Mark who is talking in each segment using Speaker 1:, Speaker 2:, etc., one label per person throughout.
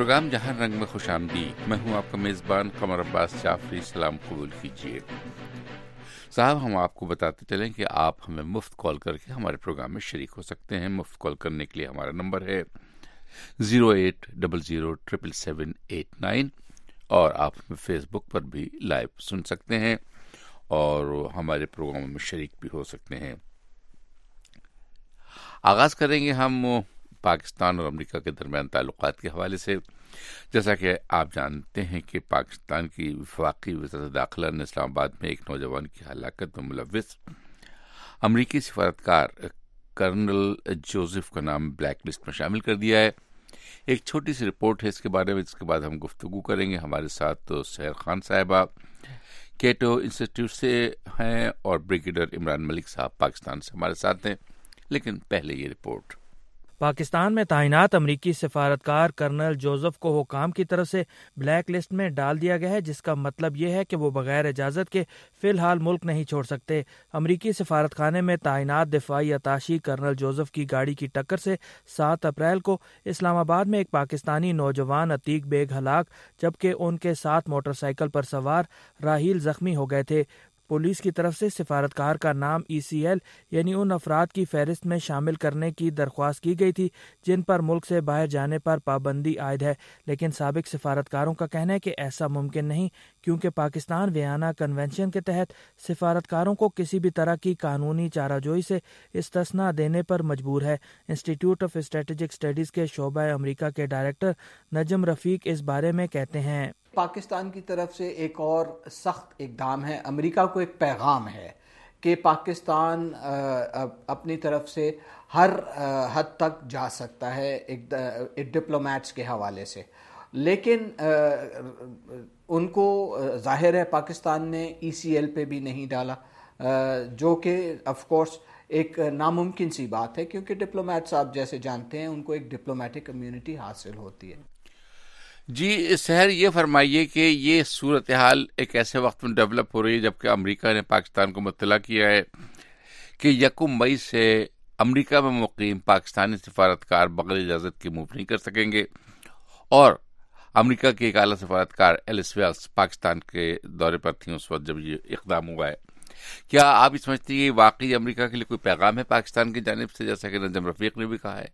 Speaker 1: Programme جہاں رنگ میں خوش آمدید. میں ہوں آپ کا میزبان قمر عباس جعفری. سلام قبول کیجیے. صاحب، ہم آپ کو بتاتے چلیں کہ آپ ہمیں مفت کال کر کے ہمارے پروگرام میں شریک ہو سکتے ہیں. مفت کال کرنے کے لیے ہمارا نمبر ہے 080077789 اور آپ ہمیں فیس بک پر بھی لائیو سن سکتے ہیں اور ہمارے پروگرام میں شریک بھی ہو سکتے ہیں. آغاز کریں گے ہم پاکستان اور امریکہ کے درمیان تعلقات کے حوالے سے. جیسا کہ آپ جانتے ہیں کہ پاکستان کی وفاقی وزارت داخلہ نے اسلام آباد میں ایک نوجوان کی ہلاکت میں ملوث امریکی سفارتکار کرنل جوزف کا نام بلیک لسٹ میں شامل کر دیا ہے. ایک چھوٹی سی رپورٹ ہے اس کے بارے میں، جس کے بعد ہم گفتگو کریں گے. ہمارے ساتھ تو سحر خان صاحبہ کیٹو انسٹیٹیوٹ سے ہیں اور بریگیڈیئر عمران ملک صاحب پاکستان سے ہمارے ساتھ ہیں. لیکن پہلے یہ رپورٹ.
Speaker 2: پاکستان میں تعینات امریکی سفارتکار کرنل جوزف کو حکام کی طرف سے بلیک لسٹ میں ڈال دیا گیا ہے، جس کا مطلب یہ ہے کہ وہ بغیر اجازت کے فی الحال ملک نہیں چھوڑ سکتے. امریکی سفارت خانے میں تعینات دفاعی اتاشی کرنل جوزف کی گاڑی کی ٹکر سے 7 اپریل کو اسلام آباد میں ایک پاکستانی نوجوان عتیق بیگ ہلاک، جبکہ ان کے ساتھ موٹر سائیکل پر سوار راہیل زخمی ہو گئے تھے. پولیس کی طرف سے سفارتکار کا نام ECL یعنی ان افراد کی فہرست میں شامل کرنے کی درخواست کی گئی تھی جن پر ملک سے باہر جانے پر پابندی عائد ہے، لیکن سابق سفارتکاروں کا کہنا ہے کہ ایسا ممکن نہیں، کیونکہ پاکستان ویانا کنونشن کے تحت سفارتکاروں کو کسی بھی طرح کی قانونی چارہ جوئی سے استثناء دینے پر مجبور ہے. انسٹیٹیوٹ آف اسٹریٹجک اسٹڈیز کے شعبہ امریکہ کے ڈائریکٹر نجم رفیق اس بارے میں کہتے ہیں:
Speaker 3: پاکستان کی طرف سے ایک اور سخت اقدام ہے. امریکہ کو ایک پیغام ہے کہ پاکستان اپنی طرف سے ہر حد تک جا سکتا ہے ایک ڈپلومیٹس کے حوالے سے، لیکن ان کو ظاہر ہے پاکستان نے ECL پہ بھی نہیں ڈالا، جو کہ آف کورس ایک ناممکن سی بات ہے، کیونکہ ڈپلومیٹس آپ جیسے جانتے ہیں ان کو ایک ڈپلومیٹک امیونٹی حاصل ہوتی ہے.
Speaker 1: جی سحر، یہ فرمائیے کہ یہ صورتحال ایک ایسے وقت میں ڈیولپ ہو رہی ہے جبکہ امریکہ نے پاکستان کو مطلع کیا ہے کہ 1 مئی سے امریکہ میں مقیم پاکستانی سفارتکار بغیر اجازت کے موو نہیں کر سکیں گے، اور امریکہ کے ایک اعلیٰ سفارتکار ایلس ویلس پاکستان کے دورے پر تھیں اس وقت جب یہ اقدام ہوا ہے. کیا آپ سمجھتے ہیں کہ واقعی امریکہ کے لیے کوئی پیغام ہے پاکستان کی جانب سے، جیسا کہ نجم رفیق نے بھی کہا ہے؟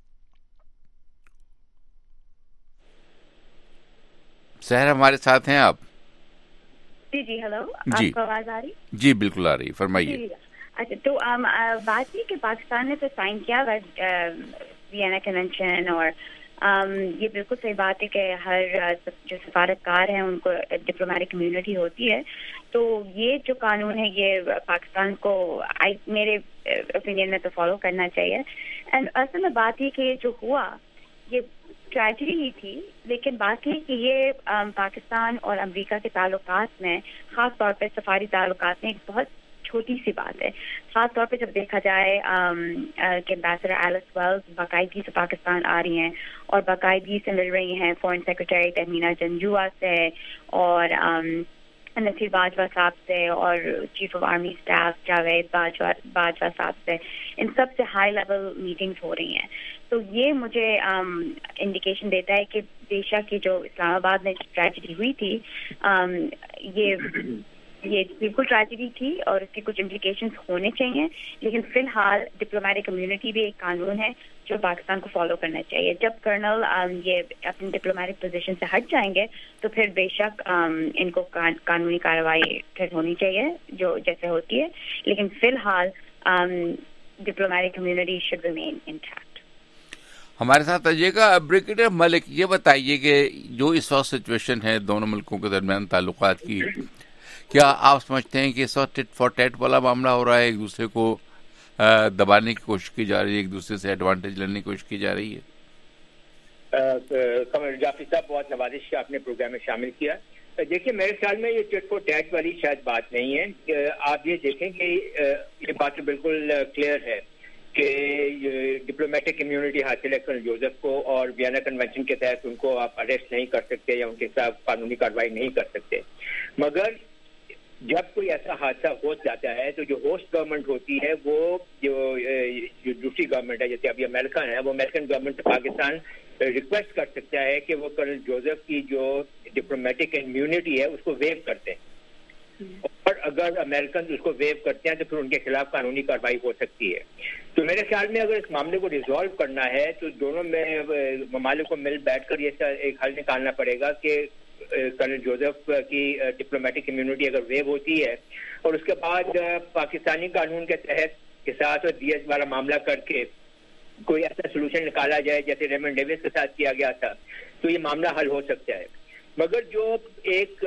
Speaker 1: سحر ہمارے ساتھ ہیں آپ؟
Speaker 4: جی ہلو،
Speaker 1: جی
Speaker 4: آپ کو آواز آ رہی؟
Speaker 1: جی بالکل آ رہی، فرمائیے.
Speaker 4: اچھا، تو بات یہ کہ پاکستان نے تو سائن کیا وینا کنونشن، اور یہ بالکل صحیح بات ہے کہ ہر جو سفارتکار ہیں ان کو ڈپلومیٹک کمیونٹی ہوتی ہے. تو یہ جو قانون ہے یہ پاکستان کو میرے اوپینین میں تو فالو کرنا چاہیے. اینڈ اصل میں بات یہ کہ یہ جو ہوا یہ ٹریجڈی ہی تھی، لیکن بات یہ کہ یہ پاکستان اور امریکہ کے تعلقات میں، خاص طور پہ سفاری تعلقات میں، ایک بہت چھوٹی سی بات ہے. خاص طور پہ جب دیکھا جائے کہ امبیسڈر ایلس ویلس باقاعدگی سے پاکستان آ رہی ہیں اور باقاعدگی سے مل رہی ہیں فورن سیکرٹری تہمینہ جنجوعہ سے اور نصیر باجوہ صاحب سے اور chief of army staff Javed Bajwa صاحب سے، ان سب سے ہائی لیول میٹنگز ہو رہی ہیں. تو یہ مجھے انڈیکیشن دیتا ہے کہ بے شک یہ جو اسلام آباد میں ٹریجڈی ہوئی تھی یہ بالکل ٹریجڈی تھی اور اس کی کچھ امپلیکیشنز ہونے چاہیے، لیکن فی الحال ڈپلومیٹک کمیونٹی بھی ایک قانون ہے جو پاکستان کو فالو کرنا چاہیے. جب کرنل یہ اپنی ڈپلومیٹک پوزیشن سے ہٹ جائیں گے تو پھر بے شک ان کو قانونی کارروائی پھر ہونی چاہیے جو جیسے ہوتی ہے، لیکن فی الحال diplomatic community should remain intact.
Speaker 1: ہمارے ساتھ آئیے گا بریگیڈیئر ملک. یہ بتائیے کہ جو اس وقت سچویشن ہے دونوں ملکوں کے درمیان تعلقات کی، کیا آپ سمجھتے ہیں کہ اس وقت ٹٹ فار ٹیٹ والا معاملہ ہو رہا ہے، ایک دوسرے کو دبانے کی کوشش کی جا رہی ہے، ایک دوسرے سے ایڈوانٹیج لینے کی کوشش کی جا رہی ہے؟
Speaker 5: قمر جعفری صاحب، بہت نوازش آپ نے پروگرام میں شامل کیا. دیکھیے میرے خیال میں یہ ٹٹ فار ٹیٹ والی شاید بات نہیں ہے. آپ یہ دیکھیں کہ یہ بات تو بالکل کلیئر ہے کہ ڈپلومیٹک امیونٹی حاصل ہے کرنل جوزف کو، اور ویانا کنونشن کے تحت ان کو آپ اریسٹ نہیں کر سکتے یا ان کے خلاف قانونی کارروائی نہیں کر سکتے. مگر جب کوئی ایسا حادثہ ہو جاتا ہے تو جو ہوسٹ گورنمنٹ ہوتی ہے وہ جو دوسری گورنمنٹ ہے, جیسے ابھی امریکن ہے, وہ امریکن گورنمنٹ سے پاکستان ریکویسٹ کر سکتا ہے کہ وہ کرنل جوزف کی جو ڈپلومیٹک امیونٹی ہے اس کو ویو کرتے ہیں, اور اگر امریکن اس کو ویو کرتے ہیں تو پھر ان کے خلاف قانونی کارروائی ہو سکتی ہے. تو میرے خیال میں اگر اس معاملے کو ریزالو کرنا ہے تو دونوں میں ممالک کو مل بیٹھ کر یہ ایک حل نکالنا پڑے گا کہ کرنل جوزف کی ڈپلومیٹک امیونٹی اگر ویو ہوتی ہے اور اس کے بعد پاکستانی قانون کے تحت قصاص اور دیت والا معاملہ کر کے کوئی ایسا سولوشن نکالا جائے جیسے ریمن ڈیوس کے ساتھ کیا گیا تھا, تو یہ معاملہ حل ہو سکتا ہے. مگر جو ایک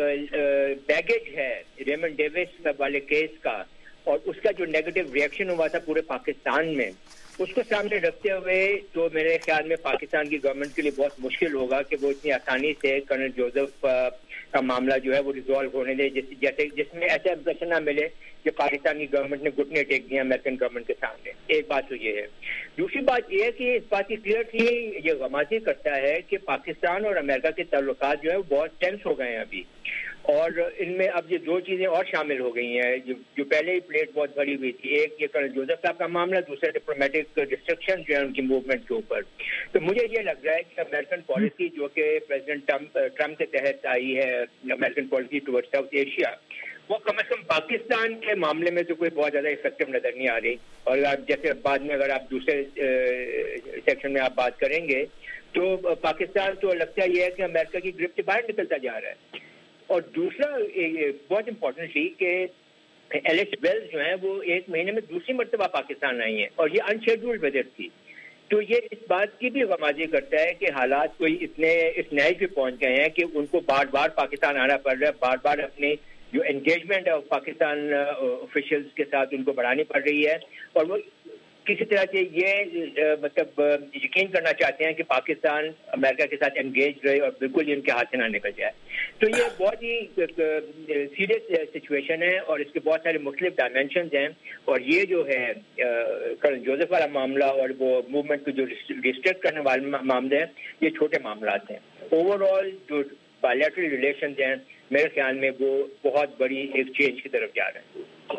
Speaker 5: بیگیج ہے ریمن ڈیوس والے کیس کا اور اس کا جو نیگیٹو ریئیکشن ہوا تھا پورے پاکستان میں, اس کو سامنے رکھتے ہوئے تو میرے خیال میں پاکستان کی گورنمنٹ کے لیے بہت مشکل ہوگا کہ وہ اتنی آسانی سے کرنل جوزف کا معاملہ جو ہے وہ ریزالو ہونے دے, جس میں ایسا امپریشن نہ ملے کہ پاکستانی گورنمنٹ نے گھٹنے ٹیک دیا امریکن گورنمنٹ کے سامنے. ایک بات تو یہ ہے. دوسری بات یہ ہے کہ اس بات کی کلیئرلی یہ غمازی کرتا ہے کہ پاکستان اور امریکہ کے تعلقات جو ہے وہ بہت ٹینس ہو گئے ہیں ابھی, اور ان میں اب یہ دو چیزیں اور شامل ہو گئی ہیں جو پہلے ہی پلیٹ بہت بھری ہوئی تھی. ایک یہ کرنل جوزف صاحب کا معاملہ, دوسرا ڈپلومیٹک ریسٹرکشن جو ہے ان کی موومنٹ کے اوپر. تو مجھے یہ لگ رہا ہے کہ امریکن پالیسی جو کہ پریزیڈنٹ ٹرمپ کے تحت آئی ہے, American policy toward South Asia, وہ کم از کم پاکستان کے معاملے میں تو کوئی بہت زیادہ افیکٹو نظر نہیں آ رہی. اور آپ جیسے بعد میں اگر آپ دوسرے سیکشن میں آپ بات کریں گے تو پاکستان تو لگتا یہ ہے کہ امریکہ کی گرفت سے باہر نکلتا جا رہا ہے. اور دوسرا بہت امپورٹنٹلی کہ ایلس ویلز جو ہیں وہ ایک مہینے میں دوسری مرتبہ پاکستان آئی ہیں اور یہ انشیڈولڈ وزٹ تھی. تو یہ اس بات کی بھی غمازی کرتا ہے کہ حالات کوئی اتنے اس نیج پہ پہنچ گئے ہیں کہ ان کو بار بار پاکستان آنا پڑ رہا ہے, بار بار اپنی جو انگیجمنٹ ہے پاکستان آفیشلز کے ساتھ ان کو بڑھانی پڑ رہی ہے, اور وہ کسی طرح سے یہ مطلب یقین کرنا چاہتے ہیں کہ پاکستان امریکہ کے ساتھ انگیج رہے اور بالکل ان کے ہاتھ سے نہ نکل جائے. تو یہ بہت ہی سیریس سچویشن ہے اور اس کے بہت سارے مختلف ڈائمینشنز ہیں, اور یہ جو ہے کرنل جوزف والا معاملہ اور وہ موومنٹ کو جو ریسٹرکٹ کرنے والے معاملے ہیں یہ چھوٹے معاملات ہیں. اوور آل جو بائیلیٹرل ریلیشنز ہیں میرے خیال میں وہ بہت بڑی ایک چینج کی طرف جا رہے ہیں.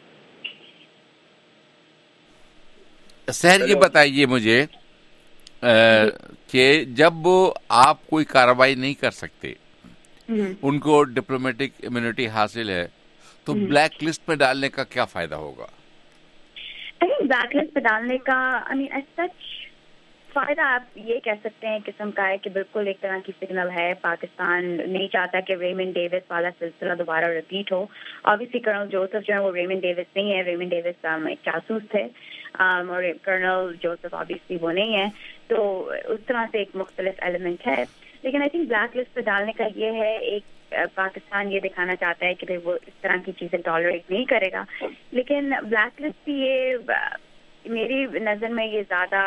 Speaker 1: سہر یہ بتائیے مجھے کہ جب آپ کوئی کارروائی نہیں کر سکتے, ان کو ڈپلومیٹک امیونٹی حاصل ہے, تو بلیک لسٹ پہ ڈالنے کا کیا فائدہ ہوگا؟
Speaker 4: بلیک لسٹ پہ ڈالنے کا سچ فائدہ آپ یہ کہہ سکتے ہیں قسم کا ہے کہ بالکل ایک طرح کی سگنل ہے. پاکستان نہیں چاہتا کہ ریمن ڈیوس والا سلسلہ دوبارہ ریپیٹ ہو. obviously کرنل جوزف جو ہے وہ ریمن ڈیوس نہیں ہے, ریمن ڈیوس ایک جاسوس تھے اور کرنل جوزف obviously وہ نہیں ہے, تو اس طرح سے ایک مختلف ایلیمنٹ ہے. لیکن آئی تھنک بلیک لسٹ پہ ڈالنے کا یہ ہے, ایک پاکستان یہ دکھانا چاہتا ہے کہ وہ اس طرح کی چیزیں ٹالریٹ نہیں کرے گا. لیکن بلیک لسٹ بھی یہ میری نظر میں یہ زیادہ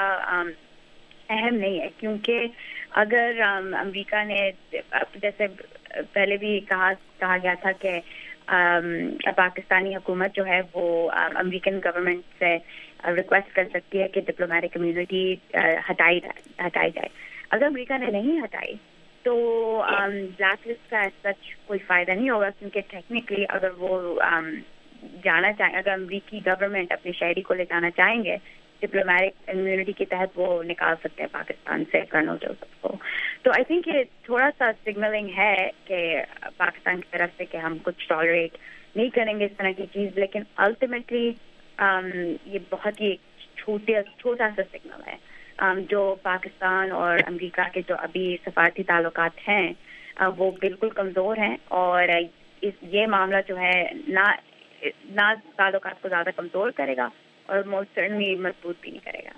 Speaker 4: اہم نہیں ہے, کیونکہ اگر امریکہ نے جیسے پہلے بھی کہا گیا تھا کہ پاکستانی حکومت جو ہے وہ امریکن گورنمنٹ سے ریکویسٹ کر سکتی ہے کہ ڈپلومیٹک امیونٹی ہٹائی جائے. اگر امریکہ نے نہیں ہٹائی تو بلیک لسٹ کا سچ کوئی فائدہ نہیں ہوگا, کیونکہ ٹیکنیکلی اگر وہ جانا چاہیں, اگر امریکی گورنمنٹ اپنی شہری کو لے جانا چاہیں گے ڈپلومیٹک امیونٹی کے تحت وہ نکال سکتے ہیں پاکستان سے کرنل جوزف کو. تو آئی تھنک یہ تھوڑا سا سگنلنگ ہے کہ پاکستان کی طرف سے کہ ہم کچھ ٹالریٹ نہیں کریں گے اس طرح کی چیز, لیکن الٹیمیٹلی یہ بہت ہی چھوٹا سا سگنل ہے. جو پاکستان اور امریکہ کے جو ابھی سفارتی تعلقات ہیں وہ بالکل کمزور ہیں, اور یہ معاملہ جو ہے نہ تعلقات کو زیادہ کمزور کرے گا اور موسٹ سرٹنلی مضبوط بھی نہیں کرے گا.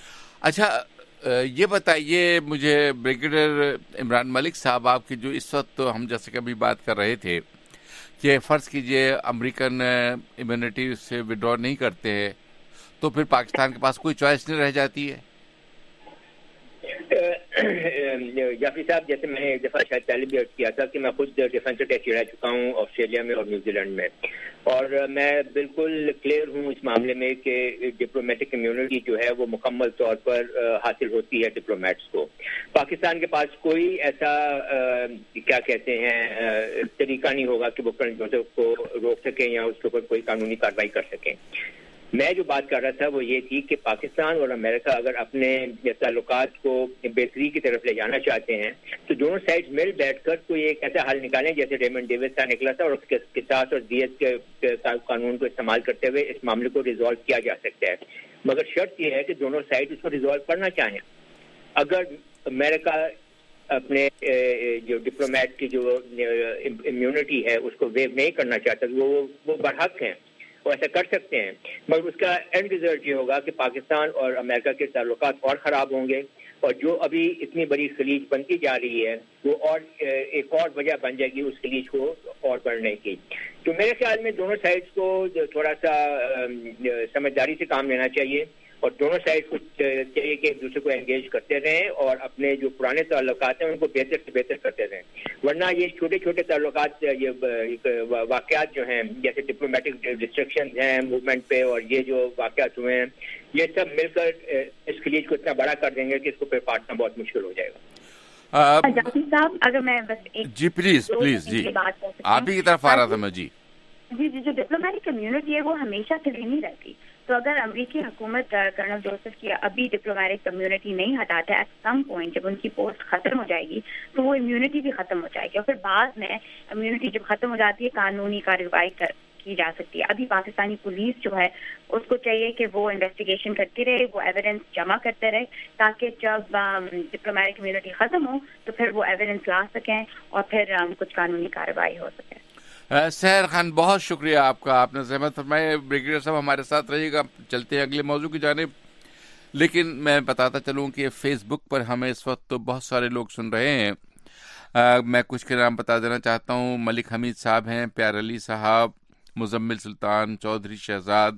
Speaker 1: اچھا یہ بتائیے مجھے بریگیڈیئر عمران ملک صاحب, آپ کی جو اس وقت ہم جیسے کہ ابھی بات کر رہے تھے کہ فرض کیجئے امریکن امیونٹی سے وڈرا نہیں کرتے ہیں تو پھر پاکستان کے پاس کوئی چوائس نہیں رہ جاتی ہے؟
Speaker 5: جعفری صاحب، جیسے میں نے ایک دفعہ شاید پہلے بھی کیا تھا کہ میں خود ڈیفینس اٹیچی رہ چکا ہوں آسٹریلیا میں اور نیوزی لینڈ میں، اور میں بالکل کلیئر ہوں اس معاملے میں کہ ڈپلومیٹک کمیونٹی جو ہے وہ مکمل طور پر حاصل ہوتی ہے ڈپلومیٹس کو. پاکستان کے پاس کوئی ایسا کیا کہتے ہیں طریقہ نہیں ہوگا کہ وہ کرنل جوزف کو روک سکیں یا اس کے اوپر کوئی قانونی کارروائی کر سکیں. میں جو بات کر رہا تھا وہ یہ تھی کہ پاکستان اور امریکہ اگر اپنے تعلقات کو بہتری کی طرف لے جانا چاہتے ہیں تو دونوں سائڈ مل بیٹھ کر کوئی ایک ایسا حل نکالیں جیسے ریمنڈ ڈیوس کا نکلا تھا، اور اس کے قصاص اور دیت کے قانون کو استعمال کرتے ہوئے اس معاملے کو ریزالو کیا جا سکتا ہے. مگر شرط یہ ہے کہ دونوں سائڈ اس کو ریزالو کرنا چاہیں. اگر امریکہ اپنے جو ڈپلومیٹ کی جو امیونٹی ہے اس کو ویو نہیں کرنا چاہتا وہ برحق ہیں، وہ ایسا کر سکتے ہیں، مگر اس کا اینڈ ریزلٹ یہ ہوگا کہ پاکستان اور امریکہ کے تعلقات اور خراب ہوں گے، اور جو ابھی اتنی بڑی خلیج بنتی جا رہی ہے وہ اور ایک اور وجہ بن جائے گی اس خلیج کو اور بڑھنے کی. تو میرے خیال میں دونوں سائڈس کو تھوڑا سا سمجھداری سے کام لینا چاہیے، اور دونوں سائڈ کو چاہیے کہ ایک دوسرے کو انگیج کرتے رہیں اور اپنے جو پرانے تعلقات ہیں ان کو بہتر سے بہتر کرتے رہیں. ورنہ یہ چھوٹے چھوٹے تعلقات، یہ واقعات جو ہیں جیسے ڈپلومیٹک ریسٹرکشن ہیں موومنٹ پہ، اور یہ جو واقعات ہوئے ہیں یہ سب مل کر اس خلیج کو اتنا بڑا کر دیں گے کہ اس کو پھر کاٹنا بہت مشکل ہو جائے گا.
Speaker 4: جعفری صاحب اگر میں بس ایک
Speaker 1: جی پلیز
Speaker 4: بات
Speaker 1: آپ ہی کی طرف آ رہا تھا میں. جی
Speaker 4: جو ڈپلومیٹک کمیونٹی ہے وہ ہمیشہ سے نہیں رہتی. تو اگر امریکی حکومت کرنل جوزف کی ابھی ڈپلومیٹک کمیونٹی نہیں ہٹاتا ایٹ سم پوائنٹ جب ان کی پوسٹ ختم ہو جائے گی تو وہ امیونٹی بھی ختم ہو جائے گی، اور پھر بعد میں امیونٹی جب ختم ہو جاتی ہے قانونی کارروائی کی جا سکتی ہے. ابھی پاکستانی پولیس جو ہے اس کو چاہیے کہ وہ انویسٹیگیشن کرتی رہے، وہ ایویڈنس جمع کرتے رہے، تاکہ جب ڈپلومیٹک کمیونٹی ختم ہو تو پھر وہ ایویڈنس لا سکیں اور پھر کچھ قانونی کارروائی ہو سکے.
Speaker 1: سحر خان بہت شکریہ آپ کا، آپ نے زحمت فرمائی. بریگیڈیئر صاحب ہمارے ساتھ رہیے گا، چلتے ہیں اگلے موضوع کی جانب. لیکن میں بتاتا چلوں کہ فیس بک پر ہمیں اس وقت تو بہت سارے لوگ سن رہے ہیں. میں کچھ کے نام بتا دینا چاہتا ہوں. ملک حمید صاحب ہیں، پیار علی صاحب، مزمل سلطان، چودھری شہزاد،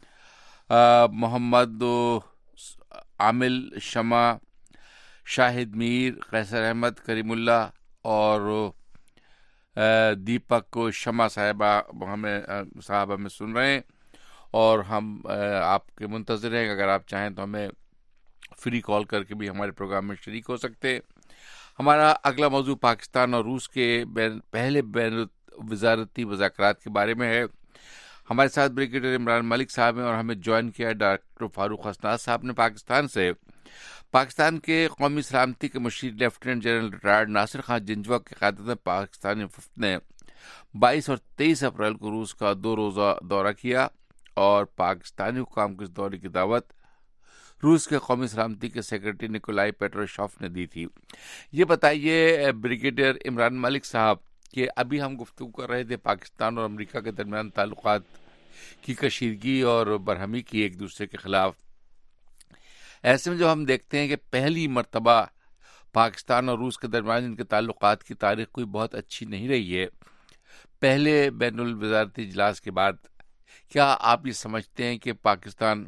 Speaker 1: محمد عامل شمع، شاہد میر، قیصر احمد، کریم اللہ اور دیپک شمع صاحبہ ہمیں سن رہے ہیں، اور ہم آپ کے منتظر ہیں. اگر آپ چاہیں تو ہمیں فری کال کر کے بھی ہمارے پروگرام میں شریک ہو سکتے ہیں. ہمارا اگلا موضوع پاکستان اور روس کے پہلے بین وزارتی مذاکرات کے بارے میں ہے. ہمارے ساتھ بریگیڈیئر عمران ملک صاحب ہیں، اور ہمیں جوائن کیا ڈاکٹر فاروق حسنات صاحب نے پاکستان سے. پاکستان کے قومی سلامتی کے مشیر lieutenant general retired Nasir Khan Janjua کی قیادت میں پاکستانی وفد نے 22 اور 23 اپریل کو روس کا 2 روزہ دورہ کیا، اور پاکستانی حکام کو اس دورے کی دعوت روس کے قومی سلامتی کے سیکرٹری نکولائی پیٹروشوف نے دی تھی. یہ بتائیے بریگیڈیئر عمران ملک صاحب کہ ابھی ہم گفتگو کر رہے تھے پاکستان اور امریکہ کے درمیان تعلقات کی کشیدگی اور برہمی کی ایک دوسرے کے خلاف. ایسے میں جو ہم دیکھتے ہیں کہ پہلی مرتبہ پاکستان اور روس کے درمیان ان کے تعلقات کی تاریخ کوئی بہت اچھی نہیں رہی ہے پہلے بین الوزارتی اجلاس کے بعد. کیا آپ یہ سمجھتے ہیں کہ پاکستان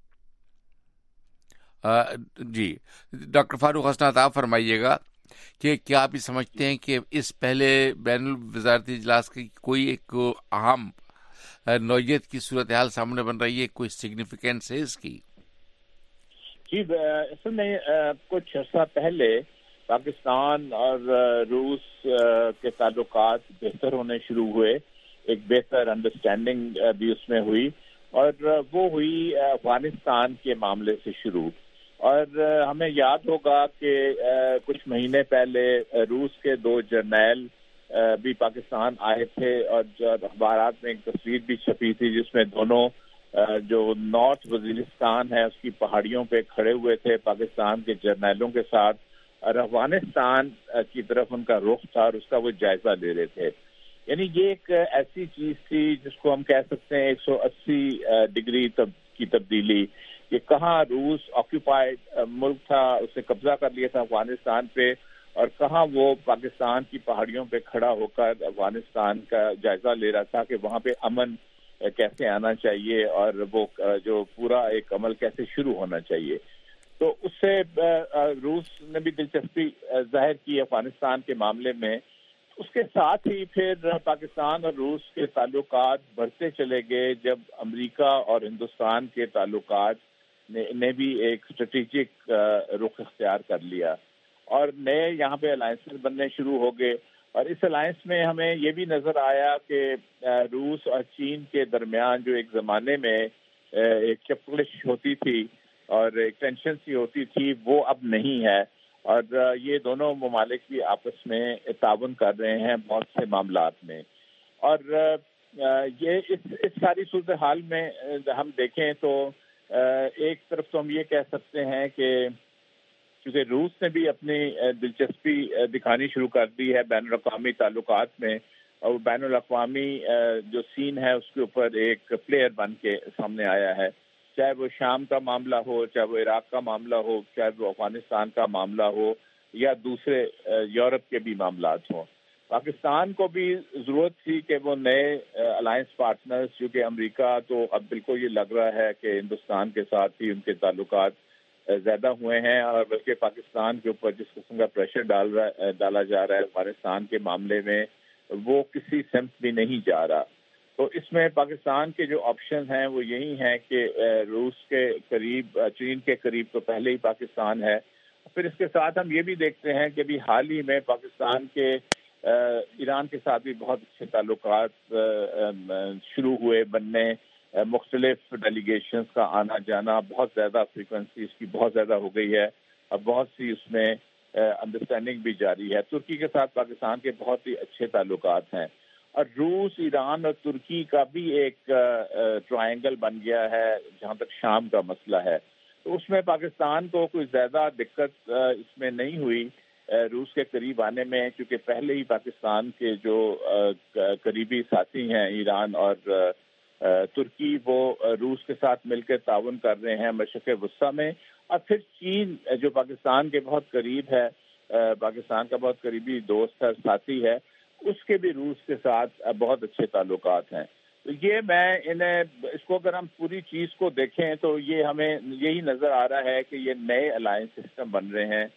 Speaker 1: جی ڈاکٹر فاروق حسنات آپ فرمائیے گا کہ کیا آپ یہ سمجھتے ہیں کہ اس پہلے بین الوزارتی اجلاس کی کوئی ایک اہم نوعیت کی صورتحال سامنے بن رہی ہے، کوئی سگنیفیکینس ہے اس کی؟
Speaker 6: جی اصل میں کچھ عرصہ پہلے پاکستان اور روس کے تعلقات بہتر ہونے شروع ہوئے، ایک بہتر انڈرسٹینڈنگ بھی اس میں ہوئی، اور وہ ہوئی افغانستان کے معاملے سے شروع. اور ہمیں یاد ہوگا کہ کچھ مہینے پہلے روس کے 2 جرنیل بھی پاکستان آئے تھے، اور جو اخبارات میں ایک تصویر بھی چھپی تھی جس میں دونوں جو نارتھ وزیرستان ہے اس کی پہاڑیوں پہ کھڑے ہوئے تھے پاکستان کے جرنیلوں کے ساتھ، اور افغانستان کی طرف ان کا رخ تھا اور اس کا وہ جائزہ لے رہے تھے. یعنی یہ ایک ایسی چیز تھی جس کو ہم کہہ سکتے ہیں 180 ڈگری کی تبدیلی، کہ کہاں روس آکوپائڈ ملک تھا، اس نے قبضہ کر لیا تھا افغانستان پہ، اور کہاں وہ پاکستان کی پہاڑیوں پہ کھڑا ہو کر افغانستان کا جائزہ لے رہا تھا کہ وہاں پہ امن کیسے آنا چاہیے اور وہ جو پورا ایک عمل کیسے شروع ہونا چاہیے. تو اس سے روس نے بھی دلچسپی ظاہر کی افغانستان کے معاملے میں. اس کے ساتھ ہی پھر پاکستان اور روس کے تعلقات بڑھتے چلے گئے جب امریکہ اور ہندوستان کے تعلقات نے بھی ایک اسٹریٹجک رخ اختیار کر لیا اور نئے یہاں پہ الائنسز بننے شروع ہو گئے. اور اس الائنس میں ہمیں یہ بھی نظر آیا کہ روس اور چین کے درمیان جو ایک زمانے میں ایک چپکلش ہوتی تھی اور ایک ٹینشن سی ہوتی تھی وہ اب نہیں ہے. اور یہ دونوں ممالک بھی آپس میں تعاون کر رہے ہیں بہت سے معاملات میں. اور یہ اس ساری صورتحال میں ہم دیکھیں تو ایک طرف تو ہم یہ کہہ سکتے ہیں کہ کیونکہ روس نے بھی اپنی دلچسپی دکھانی شروع کر دی ہے بین الاقوامی تعلقات میں اور بین الاقوامی جو سین ہے اس کے اوپر ایک پلیئر بن کے سامنے آیا ہے. چاہے وہ شام کا معاملہ ہو, چاہے وہ عراق کا معاملہ ہو, چاہے وہ افغانستان کا معاملہ ہو یا دوسرے یورپ کے بھی معاملات ہوں. پاکستان کو بھی ضرورت تھی کہ وہ نئے الائنس پارٹنرز, چونکہ امریکہ تو اب بالکل یہ لگ رہا ہے کہ ہندوستان کے ساتھ ہی ان کے تعلقات زیادہ ہوئے ہیں اور بلکہ پاکستان کے اوپر جس قسم کا پریشر ڈالا جا رہا ہے افغانستان کے معاملے میں وہ کسی سمت بھی نہیں جا رہا. تو اس میں پاکستان کے جو آپشن ہیں وہ یہی ہیں کہ روس کے قریب, چین کے قریب تو پہلے ہی پاکستان ہے. پھر اس کے ساتھ ہم یہ بھی دیکھتے ہیں کہ ابھی حال ہی میں پاکستان کے ایران کے ساتھ بھی بہت اچھے تعلقات شروع ہوئے بننے, مختلف ڈیلیگیشنز کا آنا جانا, بہت زیادہ فریکوینسی اس کی بہت زیادہ ہو گئی ہے اور بہت سی اس میں انڈرسٹینڈنگ بھی جاری ہے. ترکی کے ساتھ پاکستان کے بہت ہی اچھے تعلقات ہیں اور روس, ایران اور ترکی کا بھی ایک ٹرائنگل بن گیا ہے جہاں تک شام کا مسئلہ ہے. تو اس میں پاکستان کو کوئی زیادہ دقت اس میں نہیں ہوئی روس کے قریب آنے میں, کیونکہ پہلے ہی پاکستان کے جو قریبی ساتھی ہیں ایران اور ترکی وہ روس کے ساتھ مل کے تعاون کر رہے ہیں مشرق وسطیٰ میں. اور پھر چین جو پاکستان کے بہت قریب ہے, پاکستان کا بہت قریبی دوست ہے, ساتھی ہے, اس کے بھی روس کے ساتھ بہت اچھے تعلقات ہیں. تو یہ میں انہیں اس کو اگر ہم پوری چیز کو دیکھیں تو یہ ہمیں یہی نظر آ رہا ہے کہ یہ نئے الائنس سسٹم بن رہے ہیں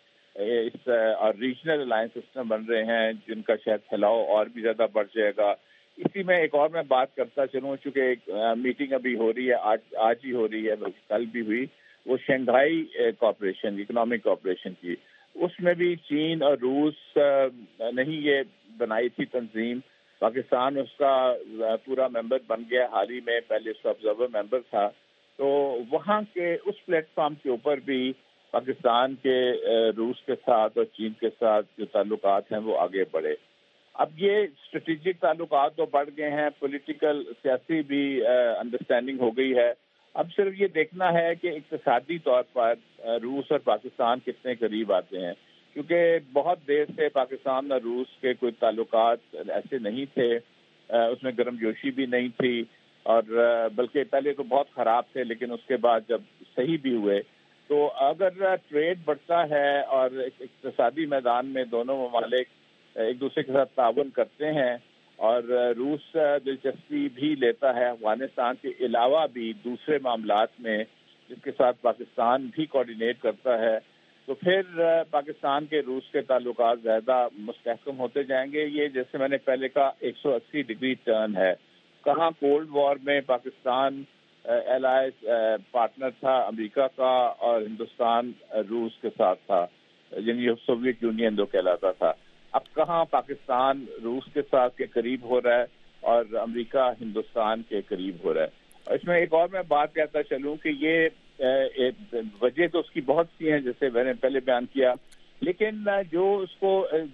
Speaker 6: اور ریجنل الائنس سسٹم بن رہے ہیں جن کا شاید پھیلاؤ اور بھی زیادہ بڑھ جائے گا. اسی میں ایک اور میں بات کرتا چلوں, چونکہ ایک میٹنگ ابھی ہو رہی ہے, آج ہی ہو رہی ہے, کل بھی ہوئی, وہ شنگھائی کوآپریشن, اکنامک کوآپریشن کی. اس میں بھی چین اور روس نے ہی یہ بنائی تھی تنظیم. پاکستان اس کا پورا ممبر بن گیا حال ہی میں, پہلے اس کا آبزرور ممبر تھا. تو وہاں کے اس پلیٹ فارم کے اوپر بھی پاکستان کے روس کے ساتھ اور چین کے ساتھ جو تعلقات ہیں وہ آگے بڑھے. اب یہ اسٹریٹجک تعلقات تو بڑھ گئے ہیں, پولیٹیکل سیاسی بھی انڈرسٹینڈنگ ہو گئی ہے. اب صرف یہ دیکھنا ہے کہ اقتصادی طور پر روس اور پاکستان کتنے قریب آتے ہیں, کیونکہ بہت دیر سے پاکستان اور روس کے کوئی تعلقات ایسے نہیں تھے, اس میں گرم جوشی بھی نہیں تھی, اور بلکہ پہلے تو بہت خراب تھے, لیکن اس کے بعد جب صحیح بھی ہوئے تو اگر ٹریڈ بڑھتا ہے اور اقتصادی میدان میں دونوں ممالک ایک دوسرے کے ساتھ تعاون کرتے ہیں اور روس دلچسپی بھی لیتا ہے افغانستان کے علاوہ بھی دوسرے معاملات میں جس کے ساتھ پاکستان بھی کوآرڈینیٹ کرتا ہے, تو پھر پاکستان کے روس کے تعلقات زیادہ مستحکم ہوتے جائیں گے. یہ جیسے میں نے پہلے کہا 180 ڈگری ٹرن ہے. کہاں کولڈ وار میں پاکستان ایلائز پارٹنر تھا امریکہ کا اور ہندوستان روس کے ساتھ تھا, یعنی سوویت یونین جو کہلاتا تھا. اب کہاں پاکستان روس کے ساتھ کے قریب ہو رہا ہے اور امریکہ ہندوستان کے قریب ہو رہا ہے. اور اس میں ایک اور میں بات کہتا چلوں کہ یہ وجہ تو اس کی بہت سی ہیں جیسے میں نے پہلے بیان کیا, لیکن جو اس کو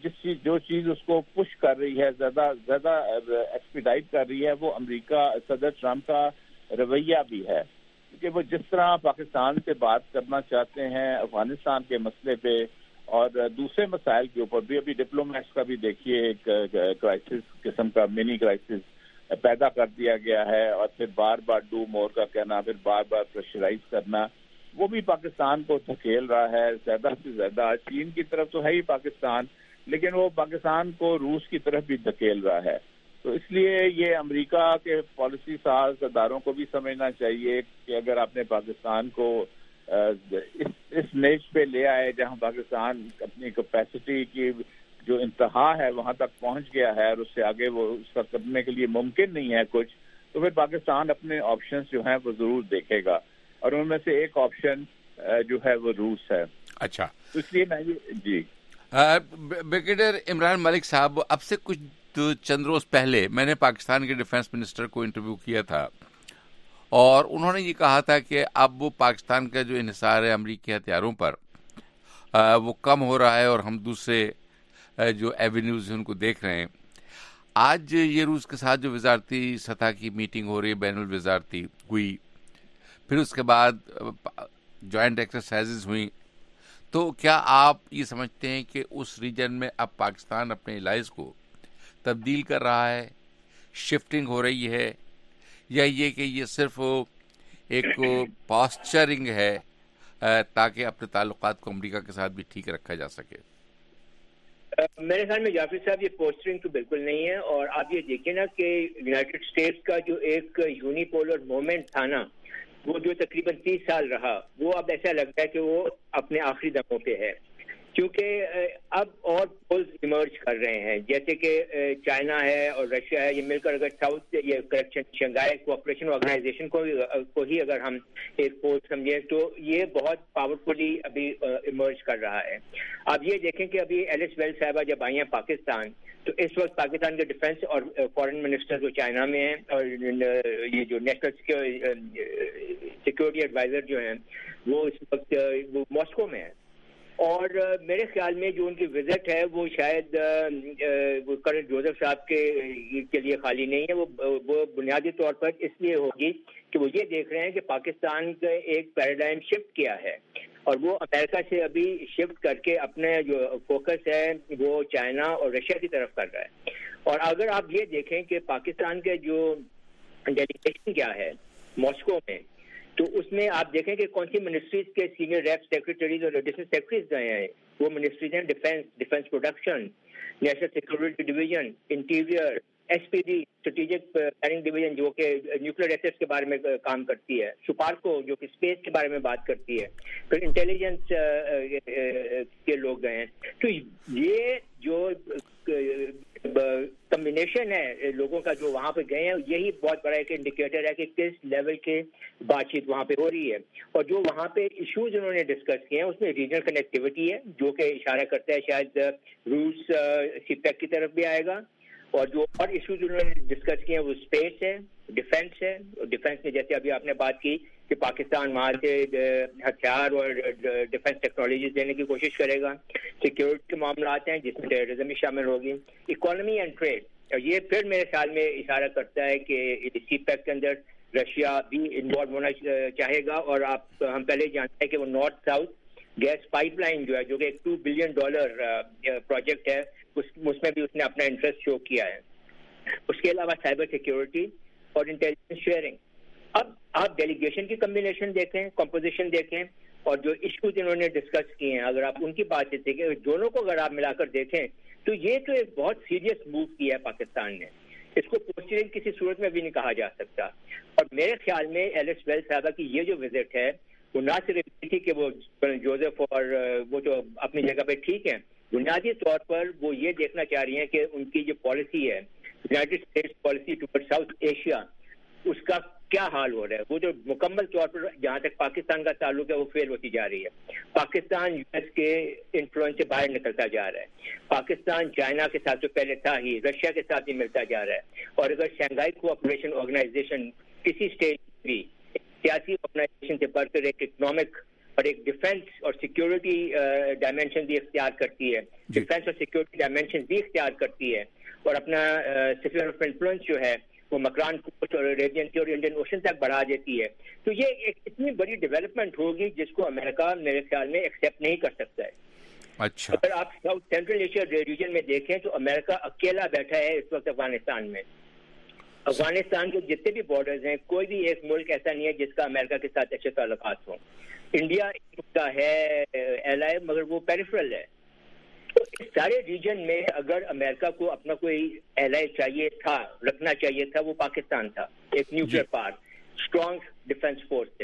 Speaker 6: جو چیز اس کو پش کر رہی ہے, زیادہ ایکسپیڈائٹ کر رہی ہے, وہ امریکہ صدر ٹرمپ کا رویہ بھی ہے. کیونکہ وہ جس طرح پاکستان سے بات کرنا چاہتے ہیں افغانستان کے مسئلے پہ اور دوسرے مسائل کے اوپر بھی, ابھی ڈپلومیٹس کا بھی دیکھیے ایک کرائسس قسم کا منی کرائسس پیدا کر دیا گیا ہے, اور پھر بار بار ڈو مور کا کہنا, پھر بار بار پریشرائز کرنا, وہ بھی پاکستان کو دھکیل رہا ہے زیادہ سے زیادہ. چین کی طرف تو ہے ہی پاکستان, لیکن وہ پاکستان کو روس کی طرف بھی دھکیل رہا ہے. تو اس لیے یہ امریکہ کے پالیسی ساز اداروں کو بھی سمجھنا چاہیے کہ اگر آپ نے پاکستان کو اس نیچ پہ لے آئے جہاں پاکستان اپنی کیپیسٹی کی جو انتہا ہے وہاں تک پہنچ گیا ہے اور اس سے آگے وہ اس کا کرنے کے لیے ممکن نہیں ہے کچھ, تو پھر پاکستان اپنے آپشنز جو ہیں وہ ضرور دیکھے گا, اور ان میں سے ایک آپشن جو ہے وہ روس ہے.
Speaker 1: اچھا,
Speaker 6: تو اس لیے میں جی
Speaker 1: بریگیڈیئر عمران ملک صاحب, اب سے کچھ چند روز پہلے میں نے پاکستان کے ڈیفنس منسٹر کو انٹرویو کیا تھا, اور انہوں نے یہ کہا تھا کہ اب وہ پاکستان کا جو انحصار ہے امریکی ہتھیاروں پر وہ کم ہو رہا ہے, اور ہم دوسرے جو ایونیوز ہیں ان کو دیکھ رہے ہیں. آج یہ روس کے ساتھ جو وزارتی سطح کی میٹنگ ہو رہی ہے, بین الوزارتی ہوئی, پھر اس کے بعد جوائنٹ ایکسرسائزز ہوئیں, تو کیا آپ یہ سمجھتے ہیں کہ اس ریجن میں اب پاکستان اپنے الائز کو تبدیل کر رہا ہے, شفٹنگ ہو رہی ہے, یا یہ کہ یہ صرف ایک پاسچرنگ ہے تاکہ اپنے تعلقات کو امریکہ کے ساتھ بھی ٹھیک رکھا جا سکے؟
Speaker 5: میرے خیال میں جعفر صاحب یہ پوسٹرنگ تو بالکل نہیں ہے, اور آپ یہ دیکھیں نا کہ یونائٹڈ اسٹیٹس کا جو ایک یونیپولر موومنٹ تھا نا, وہ جو تقریباً 30 سال رہا, وہ اب ایسا لگتا ہے کہ وہ اپنے آخری دموں پہ ہے, کیونکہ اب اور پولز ایمرج کر رہے ہیں, جیسے کہ چائنا ہے اور رشیا ہے, یہ مل کر اگر ساؤتھ یہ کریکشن شنگھائی کوآپریشن آرگنائزیشن کو ہی اگر ہم ایک پول سمجھیں تو یہ بہت پاورفلی ابھی ایمرج کر رہا ہے. اب یہ دیکھیں کہ ابھی ایلس ویل صاحبہ جب آئی ہیں پاکستان, تو اس وقت پاکستان کے ڈیفنس اور فارن منسٹر جو چائنا میں ہیں, اور یہ جو نیشنل سیکورٹی ایڈوائزر جو ہیں وہ اس وقت وہ ماسکو میں ہیں, اور میرے خیال میں جو ان کی وزٹ ہے وہ شاید کرنل جوزف صاحب کے لیے خالی نہیں ہے, وہ بنیادی طور پر اس لیے ہوگی کہ وہ یہ دیکھ رہے ہیں کہ پاکستان کا ایک پیراڈائم شفٹ کیا ہے, اور وہ امریکہ سے ابھی شفٹ کر کے اپنے جو فوکس ہے وہ چائنا اور رشیا کی طرف کر رہا ہے. اور اگر آپ یہ دیکھیں کہ پاکستان کے جو ڈیلیگیشن کیا ہے ماسکو میں, تو اس میں آپ دیکھیں کہ کون سی منسٹریز کے سینئر ریپ سیکرٹریز اور ایڈیشنل سیکرٹریز گئے ہیں. وہ منسٹریز ہیں defence production, national security division, interior, S P D strategic planning division جو کہ نیوکلیر ایسیٹس کے بارے میں کام کرتی ہے, سپارکو جو کہ اسپیس کے بارے میں بات کرتی ہے, پھر انٹیلیجنس کے لوگ گئے ہیں. تو یہ جو کمبینیشن ہے لوگوں کا جو وہاں پہ گئے ہیں, یہی بہت بڑا ایک انڈیکیٹر ہے کہ کس لیول کے بات چیت وہاں پہ ہو رہی ہے. اور جو وہاں پہ ایشوز انہوں نے ڈسکس کیے ہیں اس میں ریجنل کنیکٹیوٹی ہے, جو کہ اشارہ کرتا ہے شاید روس سی پیک کی طرف بھی آئے گا, اور جو اور ایشوز انہوں نے ڈسکس کیے ہیں وہ اسپیس ہے, ڈیفنس ہے. ڈیفنس میں جیسے ابھی آپ نے بات کی کہ پاکستان وہاں سے ہتھیار اور ڈیفنس ٹیکنالوجیز دینے کی کوشش کرے گا. سیکیورٹی کے معاملات ہیں جس میں ٹیررزم بھی شامل ہوگی. اکانومی اینڈ ٹریڈ, اور یہ پھر میرے خیال میں اشارہ کرتا ہے کہ سی پیک کے اندر رشیا بھی انوالو ہونا چاہے گا. اور ہم پہلے جانتے ہیں کہ وہ north south gas pipeline جو ہے, جو کہ ایک $2 بلین پروجیکٹ ہے, اس میں بھی اس نے اپنا انٹرسٹ شو کیا ہے. اس کے علاوہ سائبر سیکیورٹی اور انٹیلیجنس شیئرنگ. اب آپ ڈیلیگیشن کی کمبینیشن دیکھیں, کمپوزیشن دیکھیں, اور جو ایشوز انہوں نے ڈسکس کیے ہیں اگر آپ ان کی بات دیکھیں, دونوں کو اگر آپ ملا کر دیکھیں تو یہ تو ایک بہت سیریس موو کیا ہے پاکستان نے. اس کو پوسچرنگ کسی صورت میں بھی نہیں کہا جا سکتا. اور میرے خیال میں ایلس ویل صاحبہ کی یہ جو وزٹ ہے وہ نہ صرف تھی کہ وہ جوزف اور وہ جو اپنی جگہ پہ ٹھیک ہیں, بنیادی طور پر وہ یہ دیکھنا چاہ رہی ہیں کہ ان کی جو پالیسی ہے United States policy toward South Asia, اس کا کیا حال ہو رہا ہے. وہ جو مکمل طور پر جہاں تک پاکستان کا تعلق ہے وہ فیل ہوتی جا رہی ہے. پاکستان یو ایس کے انفلوئنس سے باہر نکلتا جا رہا ہے. پاکستان چائنا کے ساتھ جو پہلے تھا ہی رشیا کے ساتھ ہی ملتا جا رہا ہے. اور اگر شنگھائی کوآپریشن آرگنائزیشن کسی اسٹیج بھی سیاسی آرگنائزیشن سے بڑھ کر ایک اکنامک اور ایک ڈیفنس اور سیکورٹی ڈائمینشن بھی اختیار کرتی ہے, ڈیفنس اور سیکورٹی ڈائمینشن بھی اختیار کرتی ہے, اور اپنا اسفیئر آف انفلوئنس جو ہے وہ مکران کوسٹ اور اریبین سی اور انڈین اوشن تک بڑھا دیتی ہے. تو یہ ایک اتنی بڑی ڈیولپمنٹ ہوگی جس کو امریکہ میرے خیال میں ایکسیپٹ نہیں کر سکتا ہے.
Speaker 1: اچھا,
Speaker 5: اگر آپ ساؤتھ سینٹرل ایشیا ریجن میں دیکھیں تو امریکہ اکیلا بیٹھا ہے اس وقت افغانستان میں. افغانستان کے جتنے بھی بارڈرز ہیں کوئی بھی ایک ملک ایسا نہیں ہے جس کا امریکہ کے ساتھ اچھے تعلقات ہوں. انڈیا کا ہے ایلائی مگر وہ پیریفرل ہے. تو اس سارے ریجن میں اگر امریکہ کو اپنا کوئی ایلائی چاہیے تھا, رکھنا چاہیے تھا, وہ پاکستان تھا. ایک nuclear power, strong defence forces,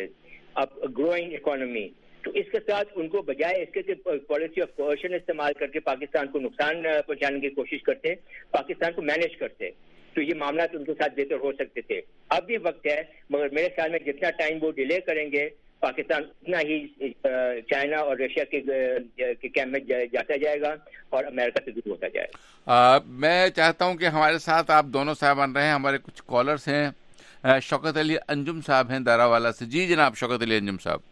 Speaker 5: growing economy. تو اس کے ساتھ ان کو بجائے اس کے کہ پالیسی آف کوشن استعمال کر کے پاکستان کو نقصان پہنچانے کی کوشش کرتے, پاکستان کو مینیج کرتے, تو یہ معاملات ان کے ساتھ بہتر ہو سکتے تھے. اب بھی وقت ہے, مگر میرے خیال میں جتنا ٹائم وہ ڈیلے کریں گے پاکستان اتنا ہی چائنا اور رشیا کے کیمپ میں جاتا جائے گا اور امریکہ سے دور ہوتا جائے گا.
Speaker 1: میں چاہتا ہوں کہ ہمارے ساتھ آپ دونوں صاحبان رہے ہیں. ہمارے کچھ کالرز ہیں. شوکت علی انجم صاحب ہیں دارا والا سے. جی جناب شوکت علی انجم صاحب.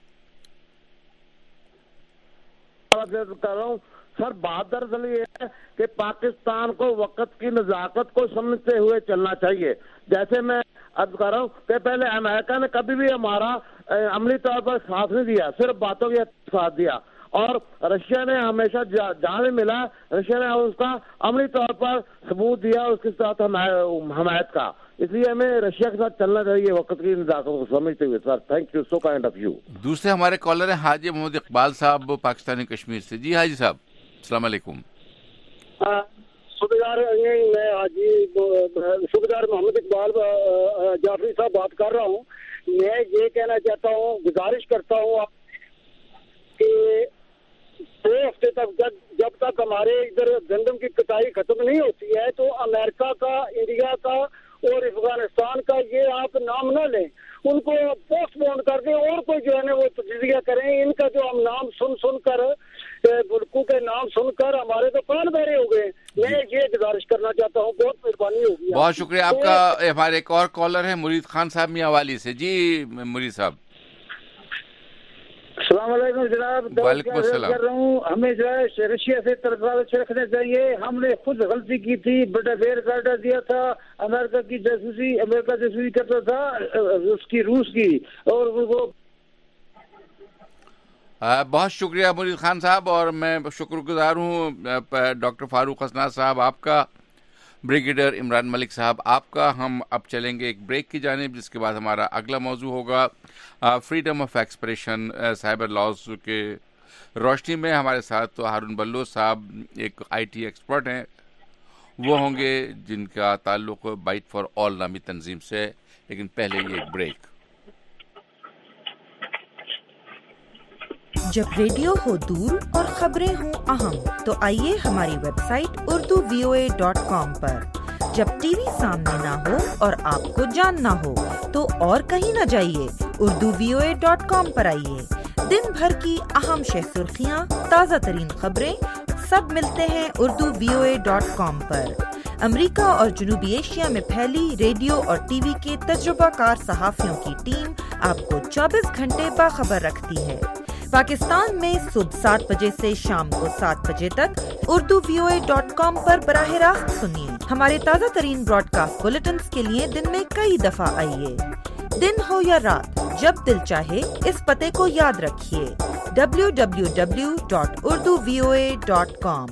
Speaker 7: کر رہا ہوں سر, بات دراصل یہ ہے کہ پاکستان کو وقت کی نزاکت کو سمجھتے ہوئے چلنا چاہیے. جیسے میں اب کر رہا ہوں کہ پہلے امریکہ نے کبھی بھی ہمارا عملی طور پر ساتھ نہیں دیا, صرف باتوں کے ساتھ دیا, اور رشیا نے ہمیشہ جہاں بھی ملا رشیا نے اس کا عملی طور پر ثبوت دیا اس کے ساتھ حمایت کا. اس لیے ہمیں رشیا کے ساتھ چلنا چاہیے وقت کی نزاکت کو سمجھتے ہوئے. Sir thank you, so kind of you.
Speaker 1: دوسرے ہمارے کالر ہیں حاجی محمد اقبال صاحب پاکستانی کشمیر سے. جی حاجی صاحب السلام علیکم.
Speaker 8: میں شکردار محمد اقبال جعفری صاحب بات کر رہا ہوں. میں یہ کہنا چاہتا ہوں, گزارش کرتا ہوں کہ 2 ہفتے تک جب تک ہمارے ادھر گندم کی کٹائی ختم نہیں ہوتی ہے تو امریکہ کا, انڈیا کا اور افغانستان کا یہ آپ نام نہ لیں, ان کو پوسٹ پون کر دیں اور کوئی جو ہے نا وہ تجزیہ کریں. ان کا جو ہم نام سن کر بلکو کے نام سن کر ہمارے تو کان بہرے ہو گئے. میں یہ گزارش کرنا چاہتا ہوں, بہت مہربانی ہوگی.
Speaker 1: بہت شکریہ آپ کا. ہمارے ایک اور کالر ہے مرید خان صاحب میاں والی سے. جی مرید صاحب
Speaker 8: السلام علیکم جناب.
Speaker 1: وعلیکم السلام.
Speaker 8: کر رہا ہوں, ہمیں جو ہے رشیا سے تعلقات رکھنے چاہیے. ہم نے خود غلطی کی تھی, بیٹا بیر کاٹا دیا تھا, امریکہ کی جاسوسی, امریکہ جاسوسی کرتا تھا اس کی, روس کی, اور وہ
Speaker 1: بہت شکریہ مرید خان صاحب. اور میں شکر گزار ہوں ڈاکٹر فاروق حسنا صاحب آپ کا, بریگیڈیئر عمران ملک صاحب آپ کا. ہم اب چلیں گے ایک بریک کی جانب, جس کے بعد ہمارا اگلا موضوع ہوگا freedom of expression cyber laws کے روشنی میں. ہمارے ساتھ تو ہارون بلوچ صاحب ایک IT ایکسپرٹ ہیں, وہ ہوں گے جن کا تعلق بائٹ فار آل نامی تنظیم سے. لیکن پہلے یہ ایک بریک.
Speaker 9: جب ریڈیو ہو دور اور خبریں ہوں اہم تو آئیے ہماری ویب سائٹ urduvoa.com پر. جب ٹی وی سامنے نہ ہو اور آپ کو جاننا ہو تو اور کہیں نہ جائیے, urduvoa.com پر آئیے. دن بھر کی اہم شہ سرخیاں, تازہ ترین خبریں سب ملتے ہیں urduvoa.com پر. امریکہ اور جنوبی ایشیا میں پھیلی ریڈیو اور ٹی وی کے تجربہ کار صحافیوں کی ٹیم آپ کو 24 گھنٹے باخبر رکھتی ہے. پاکستان میں صبح 7 بجے سے شام کو 7 بجے تک urduvoa.com پر براہ راست سنیے. ہمارے تازہ ترین براڈ کاسٹ بلیٹنز کے لیے دن میں کئی دفعہ آئیے. دن ہو یا رات, جب دل چاہے اس پتے کو یاد رکھیے, www.urduvoa.com.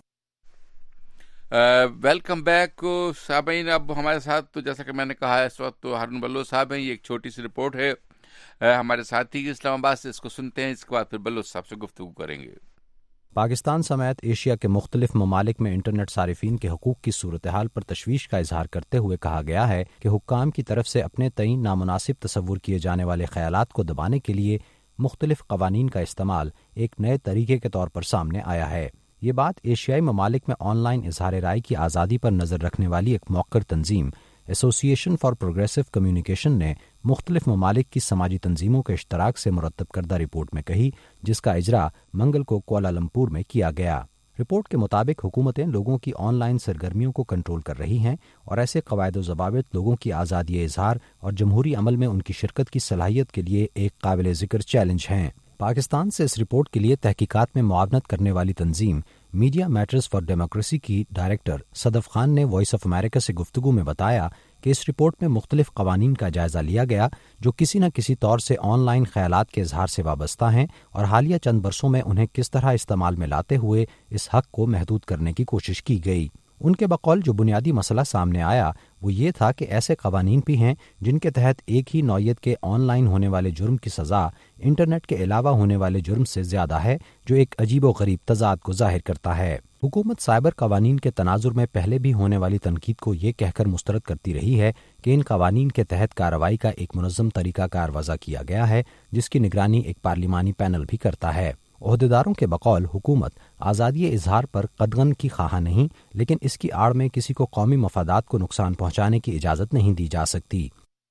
Speaker 1: ویلکم بیک سامعین. اب ہمارے ساتھ تو جیسا کہ میں نے کہا اس وقت تو ہارون بلوچ صاحب ہیں. یہ ایک چھوٹی سی رپورٹ ہے ہمارے ساتھی کی اسلام آباد سے, اس کو سنتے ہیں, اس کے بعد پھر بلوچ صاحب سے گفتگو کریں گے.
Speaker 10: پاکستان سمیت ایشیا کے مختلف ممالک میں انٹرنیٹ صارفین کے حقوق کی صورتحال پر تشویش کا اظہار کرتے ہوئے کہا گیا ہے کہ حکام کی طرف سے اپنے تئیں نامناسب تصور کیے جانے والے خیالات کو دبانے کے لیے مختلف قوانین کا استعمال ایک نئے طریقے کے طور پر سامنے آیا ہے. یہ بات ایشیائی ممالک میں آن لائن اظہار رائے کی آزادی پر نظر رکھنے والی ایک موقر تنظیم ایسوسی ایشن فار پروگریسو کمیونیکیشن نے مختلف ممالک کی سماجی تنظیموں کے اشتراک سے مرتب کردہ رپورٹ میں کہی, جس کا اجرا منگل کو کوالالمپور میں کیا گیا. رپورٹ کے مطابق حکومتیں لوگوں کی آن لائن سرگرمیوں کو کنٹرول کر رہی ہیں اور ایسے قواعد و ضوابط لوگوں کی آزادی اظہار اور جمہوری عمل میں ان کی شرکت کی صلاحیت کے لیے ایک قابل ذکر چیلنج ہیں. پاکستان سے اس رپورٹ کے لیے تحقیقات میں معاونت کرنے والی تنظیم میڈیا میٹرز فار ڈیموکریسی کی ڈائریکٹر صدف خان نے وائس آف امریکہ سے گفتگو میں بتایا کہ اس رپورٹ میں مختلف قوانین کا جائزہ لیا گیا جو کسی نہ کسی طور سے آن لائن خیالات کے اظہار سے وابستہ ہیں اور حالیہ چند برسوں میں انہیں کس طرح استعمال میں لاتے ہوئے اس حق کو محدود کرنے کی کوشش کی گئی. ان کے بقول جو بنیادی مسئلہ سامنے آیا وہ یہ تھا کہ ایسے قوانین بھی ہیں جن کے تحت ایک ہی نوعیت کے آن لائن ہونے والے جرم کی سزا انٹرنیٹ کے علاوہ ہونے والے جرم سے زیادہ ہے، جو ایک عجیب و غریب تضاد کو ظاہر کرتا ہے۔ حکومت سائبر قوانین کے تناظر میں پہلے بھی ہونے والی تنقید کو یہ کہہ کر مسترد کرتی رہی ہے کہ ان قوانین کے تحت کارروائی کا ایک منظم طریقہ کار وضع کیا گیا ہے جس کی نگرانی ایک پارلیمانی پینل بھی کرتا ہے۔ عہدیداروں کے بقول حکومت آزادی اظہار پر قدغن کی خواہاں نہیں، لیکن اس کی آڑ میں کسی کو قومی مفادات کو نقصان پہنچانے کی اجازت نہیں دی جا سکتی۔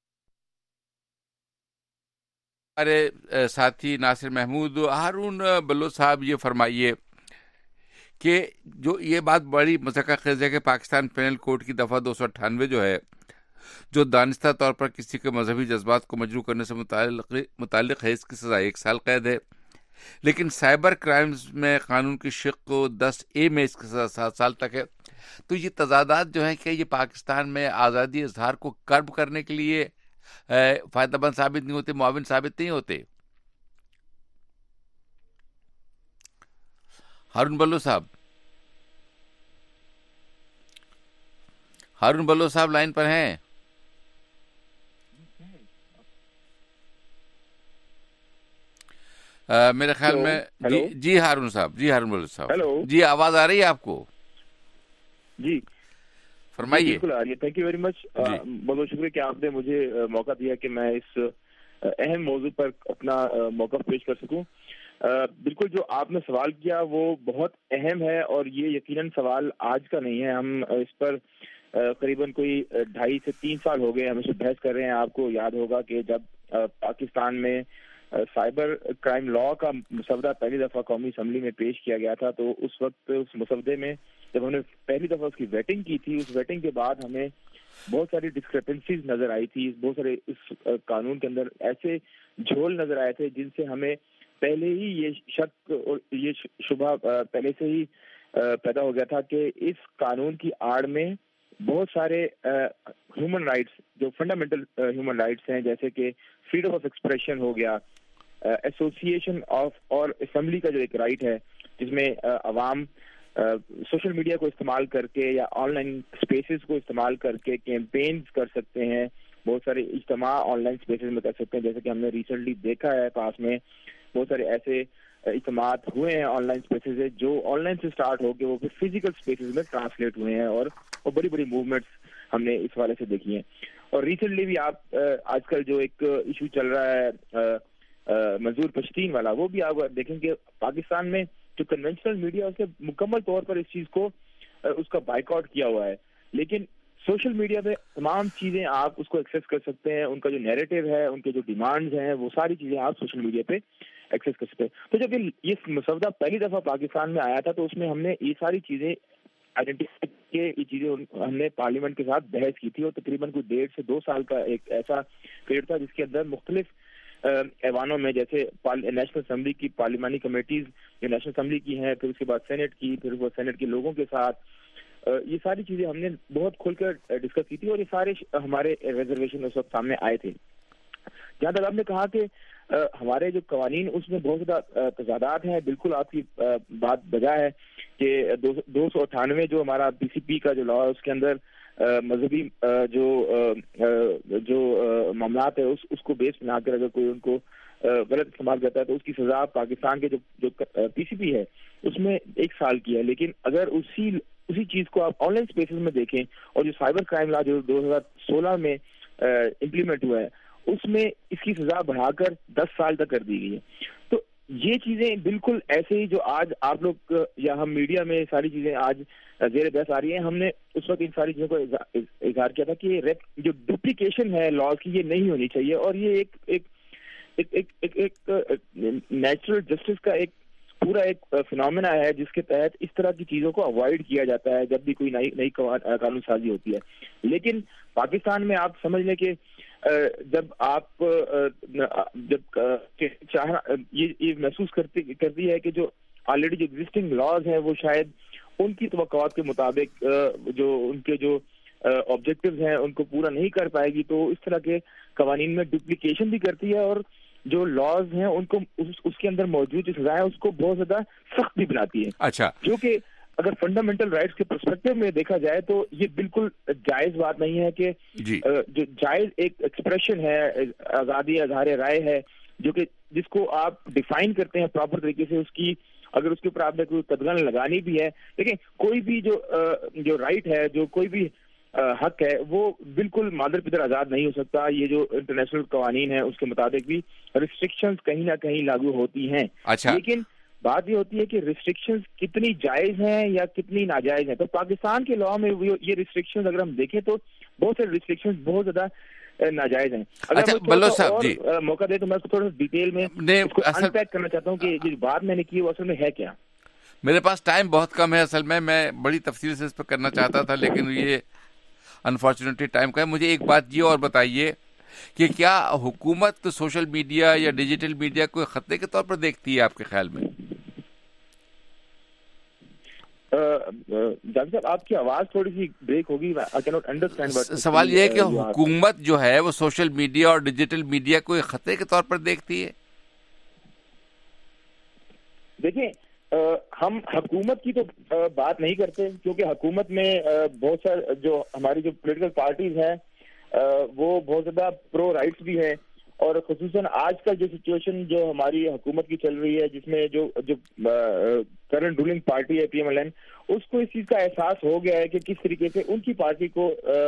Speaker 1: ہمارے ساتھی ناصر محمود، ہارون بلوچ صاحب یہ فرمائیے کہ جو یہ بات بڑی مذکر خیز ہے کہ پاکستان پینل کوڈ کی دفعہ 298 جو ہے، جو دانستہ طور پر کسی کے مذہبی جذبات کو مجروح کرنے سے متعلق ہے، اس کی سزا 1 سال قید ہے، لیکن سائبر کرائمز میں قانون کی شق کو 10A میں اس کی سزا 7 سال تک ہے۔ تو یہ تضادات جو ہیں کہ یہ پاکستان میں آزادی اظہار کو کرب کرنے کے لیے فائدہ مند ثابت نہیں ہوتے، معاون ثابت نہیں ہوتے۔ ہارون بلوچ صاحب لائن پر ہیں؟ میرے خیال میں جی ہارون بلوچ صاحب، جی آواز آ رہی ہے آپ کو؟
Speaker 11: جی
Speaker 1: فرمائیے۔
Speaker 11: بالکل آ رہی ہے، تھینک یو ویری مچ، بہت بہت شکریہ کہ آپ نے مجھے موقع دیا کہ میں اس اہم موضوع پر اپنا موقف پیش کر سکوں۔ بالکل جو آپ نے سوال کیا وہ بہت اہم ہے، اور یہ یقیناً سوال آج کا نہیں ہے، ہم اس پر قریباً کوئی 2.5 سے 3 سال ہو گئے ہم اس پہ بحث کر رہے ہیں۔ آپ کو یاد ہوگا کہ جب پاکستان میں سائبر کرائم لا کا مسودہ پہلی دفعہ قومی اسمبلی میں پیش کیا گیا تھا، تو اس وقت اس مسودے میں جب ہم نے پہلی دفعہ اس کی ویٹنگ کی تھی، اس ویٹنگ کے بعد ہمیں بہت ساری ڈسکرپنسیز نظر آئی تھی، بہت سارے اس قانون کے اندر ایسے جھول نظر آئے تھے جن سے ہمیں پہلے ہی یہ شک اور یہ شبہ پہلے سے ہی پیدا ہو گیا تھا کہ اس قانون کی آڑ میں بہت سارے ہیومن رائٹس جو فنڈامنٹل ہیومن رائٹس ہیں، جیسے کہ فریڈم آف ایکسپریشن ہو گیا، ایسوسیشن آف اور اسمبلی کا جو ایک رائٹ ہے جس میں عوام سوشل میڈیا کو استعمال کر کے یا آن لائن اسپیسز کو استعمال کر کے کیمپینز کر سکتے ہیں، بہت سارے اجتماع آن لائن اسپیسز میں کر سکتے ہیں، جیسے کہ ہم نے ریسنٹلی دیکھا ہے پاس میں بہت سارے ایسے اجتماعات ہوئے ہیں آن لائن اسپیسز سے جو آن لائن سے اسٹارٹ ہو کے وہ پھر فزیکل اسپیسز میں ٹرانسلیٹ ہوئے ہیں، اور بڑی بڑی موومنٹس ہم نے اس والے سے دیکھی ہیں۔ اور ریسنٹلی بھی آپ آج کل جو ایک ایشو چل رہا ہے منظور پشتین والا، وہ بھی آپ دیکھیں کہ پاکستان میں جو کنونشنل میڈیا اس نے مکمل طور پر اس چیز کو اس کا بائیکاٹ کیا ہوا ہے، لیکن سوشل میڈیا پہ تمام چیزیں آپ اس کو ایکسیس کر سکتے ہیں، ان کا جو نیریٹو ہے، ان کے جو ڈیمانڈز ہیں، وہ ساری چیزیں آپ سوشل میڈیا پہ ایکسیس کر سکتے ہیں۔ تو جب یہ مسودہ پہلی دفعہ پاکستان میں آیا تھا تو اس میں ہم نے یہ ساری چیزیں آئیڈینٹیفائی کے یہ چیزیں ہم نے پارلیمنٹ کے ساتھ بحث کی تھی، اور تقریباً کوئی 1.5 سے 2 سال کا ایک ایسا پیریڈ تھا جس کے اندر مختلف ایوانوں میں، جیسے نیشنل اسمبلی کی پارلیمانی کمیٹیز جو نیشنل اسمبلی کی ہیں، پھر اس کے بعد سینٹ کی، پھر وہ سینٹ کے لوگوں کے ساتھ یہ ساری چیزیں ہم نے بہت کھل کر ڈسکس کی تھی، اور یہ سارے ہمارے ریزرویشن اس وقت سامنے آئے تھے۔ جہاں تک آپ نے کہا کہ ہمارے جو قوانین اس میں بہت زیادہ تضادات ہیں، بالکل آپ کی بات بجا ہے کہ 298 جو ہمارا PCP کا جو لا ہے اس کے اندر مذہبی جو معاملات ہے اس کو بیس بنا کر اگر کوئی ان کو غلط استعمال کرتا ہے تو اس کی سزا پاکستان کے جو PCP ہے اس میں 1 سال کی ہے، لیکن اگر اسی چیز کو آپ آن لائن اسپیسز میں دیکھیں اور جو سائبر کرائم لا جو 2016 میں امپلیمنٹ ہوا ہے اس میں اس کی سزا بڑھا کر 10 سال تک کر دی گئی ہے۔ تو یہ چیزیں بالکل ایسے ہی جو آج آپ لوگ یا ہم میڈیا میں ساری چیزیں آج زیر بحث آ رہی ہیں، ہم نے اس وقت ان ساری چیزوں کو اظہار کیا تھا کہ جو ڈپلیکیشن ہے لاز کی یہ نہیں ہونی چاہیے، اور یہ ایک نیچرل جسٹس کا ایک پورا ایک فنامنا ہے جس کے تحت اس طرح کی چیزوں کو اوائڈ کیا جاتا ہے جب بھی کوئی نئی قانون سازی ہوتی ہے۔ لیکن پاکستان میں آپ سمجھ لیں کہ جب آپ یہ محسوس کرتی ہے کہ جو آلریڈی جو ایگزسٹنگ لاز ہیں وہ شاید ان کی توقعات کے مطابق جو ان کے جو آبجیکٹیوز ہیں ان کو پورا نہیں کر پائے گی، تو اس طرح کے قوانین میں ڈپلیکیشن بھی کرتی ہے، اور جو لاز ہیں ان کو اس کے اندر موجود جو سزائیں اس کو بہت زیادہ سخت بھی بناتی ہے۔
Speaker 1: اچھا،
Speaker 11: جو کہ اگر فنڈامنٹل رائٹس کے پرسپیکٹو میں دیکھا جائے تو یہ بالکل جائز بات نہیں ہے کہ جو جائز ایک ایکسپریشن ہے، آزادی اظہار رائے ہے، جو کہ جس کو آپ ڈیفائن کرتے ہیں پراپر طریقے سے، اس کی اگر اس کے اوپر آپ نے کوئی قدغن لگانی بھی ہے، لیکن کوئی بھی جو رائٹ ہے، جو کوئی بھی حق ہے، وہ بالکل مادر پدر آزاد نہیں ہو سکتا. یہ جو انٹرنیشنل قوانین ہیں اس کے مطابق بھی ریسٹرکشنز کہیں نہ کہیں لاگو ہوتی ہیں. لیکن بات یہ ہوتی ہے کہ ریسٹرکشنز کتنی جائز ہیں یا کتنی ناجائز ہیں. تو پاکستان کے لاء میں یہ ریسٹرکشنز اگر ہم دیکھیں تو بہت سے ریسٹرکشنز بہت زیادہ ناجائز ہیں. اگر
Speaker 1: بلوچ صاحب جی
Speaker 11: موقع دے تو میں تھوڑا سا ڈیٹیل میں ان پیک کرنا چاہتا ہوں کہ جو بات میں نے کی وہ اصل میں ہے کیا.
Speaker 1: میرے پاس ٹائم بہت کم ہے، اصل میں بڑی تفصیل سے اس پہ کرنا چاہتا تھا، لیکن یہ انفارچونیٹلی ٹائم کا ہے. مجھے ایک بات یہ اور بتائیے کہ کیا حکومت سوشل میڈیا یا ڈیجیٹل میڈیا کو خطرے کے طور پر دیکھتی ہے آپ کے خیال میں؟
Speaker 11: ڈاکٹر صاحب آپ کی آواز تھوڑی سی بریک ہوگی.
Speaker 1: سوال یہ ہے کہ حکومت جو ہے وہ سوشل میڈیا اور ڈیجیٹل میڈیا کو ایک خطرے کے طور پر دیکھتی ہے؟
Speaker 11: دیکھیں ہم حکومت کی تو بات نہیں کرتے، کیونکہ حکومت میں بہت سارے جو ہماری جو پولیٹیکل پارٹیز ہیں وہ بہت زیادہ پرو رائٹس بھی ہیں، اور خصوصاً آج کل جو سچویشن جو ہماری حکومت کی چل رہی ہے، جس میں جو کرنٹ رولنگ پارٹی ہے PMLN، اس کو اس چیز کا احساس ہو گیا ہے کہ کس طریقے سے ان کی پارٹی کو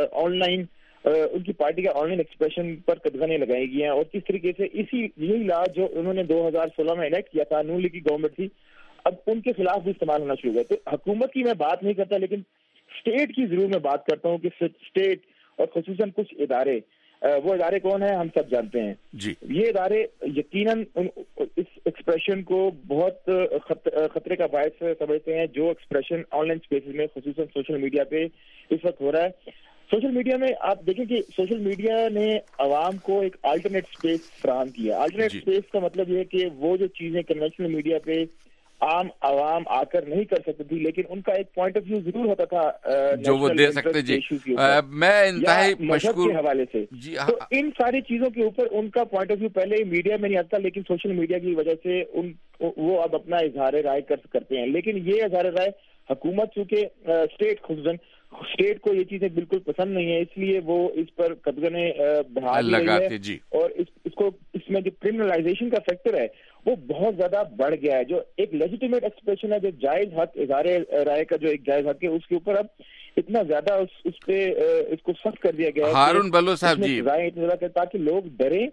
Speaker 11: ان کی پارٹی کا آن لائن ایکسپریشن پر قدغنیں لگائی گئی ہیں، اور کس طریقے سے یہی لا جو انہوں نے 2016 میں انیکٹ کیا تھا، نون لیگ کی گورنمنٹ تھی، اب ان کے خلاف بھی استعمال ہونا شروع ہوا. تو حکومت کی میں بات نہیں کرتا، لیکن اسٹیٹ کی ضرور میں بات کرتا ہوں کہ اسٹیٹ اور خصوصاً کچھ ادارے، وہ ادارے کون ہیں ہم سب جانتے ہیں. یہ ادارے یقیناً اس ایکسپریشن کو بہت خطرے کا باعث سمجھتے ہیں جو ایکسپریشن آن لائن اسپیسز میں خصوصاً سوشل میڈیا پہ اس وقت ہو رہا ہے. سوشل میڈیا میں آپ دیکھیں کہ سوشل میڈیا نے عوام کو ایک آلٹرنیٹ اسپیس فراہم کیا. آلٹرنیٹ اسپیس کا مطلب یہ ہے کہ وہ جو چیزیں کنونشنل میڈیا پہ عام عوام آ کر نہیں کر سکتی تھی، لیکن ان کا ایک پوائنٹ آف ویو ضرور ہوتا تھا
Speaker 1: جو وہ دے سکتے. جی میں انتہائی مشکور
Speaker 11: کے حوالے سے. تو ان ساری چیزوں کے اوپر ان کا پوائنٹ آف ویو پہلے میڈیا میں نہیں آتا، لیکن سوشل میڈیا کی وجہ سے وہ اب اپنا اظہار رائے کرتے ہیں. لیکن یہ اظہار رائے حکومت چونکہ اسٹیٹ خصوصاً اسٹیٹ کو یہ چیزیں بالکل پسند نہیں ہے، اس لیے وہ اس پر قدغنیں بحال لگاتے ہیں، اور اس میں جو کرمنلائزیشن کا فیکٹر ہے وہ بہت زیادہ بڑھ گیا ہے. جو ایک لیجیٹیمیٹ ایکسپریشن ہے، جو جائز حق اظہار رائے کا جو ایک جائز حق ہے، اس کے اوپر اب اتنا زیادہ اس پہ اس کو سخت کر دیا گیا ہے.
Speaker 1: ہارون بلوچ صاحب جی
Speaker 11: تاکہ لوگ ڈریں.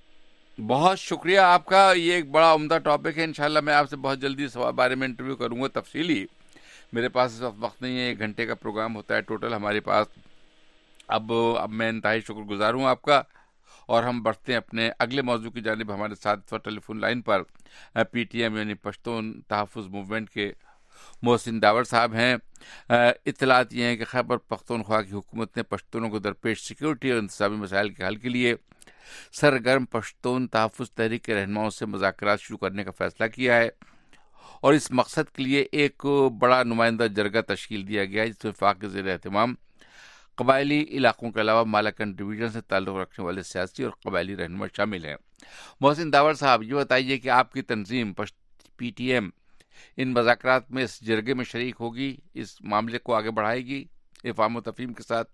Speaker 1: بہت شکریہ آپ کا. یہ ایک بڑا عمدہ ٹاپک ہے. انشاءاللہ میں آپ سے بہت جلدی اس بارے میں انٹرویو کروں گا تفصیلی. میرے پاس اس وقت نہیں ہے، 1 گھنٹے کا پروگرام ہوتا ہے ٹوٹل ہمارے پاس. اب میں انتہائی شکر گزار ہوں آپ کا، اور ہم بڑھتے ہیں اپنے اگلے موضوع کی جانب. ہمارے ساتھ ٹیلی فون لائن پر PTM یعنی پشتون تحفظ موومنٹ کے محسن داور صاحب ہیں. اطلاعات یہ ہیں کہ خیبر پختونخوا کی حکومت نے پشتونوں کو درپیش سیکورٹی اور انتظامی مسائل کے حل کے لیے سرگرم پشتون تحفظ تحریک کے رہنماؤں سے مذاکرات شروع کرنے کا فیصلہ کیا ہے، اور اس مقصد کے لیے ایک بڑا نمائندہ جرگہ تشکیل دیا گیا ہے، جس میں وفاق کے زیر اہتمام قبائلی علاقوں کے علاوہ مالاکنڈ ڈویژن سے تعلق رکھنے والے سیاسی اور قبائلی رہنما شامل ہیں. محسن داور صاحب یہ بتائیے کہ آپ کی تنظیم PTM ان مذاکرات میں اس جرگے میں شریک ہوگی، اس معاملے کو آگے بڑھائے گی افہام و تفہیم کے ساتھ؟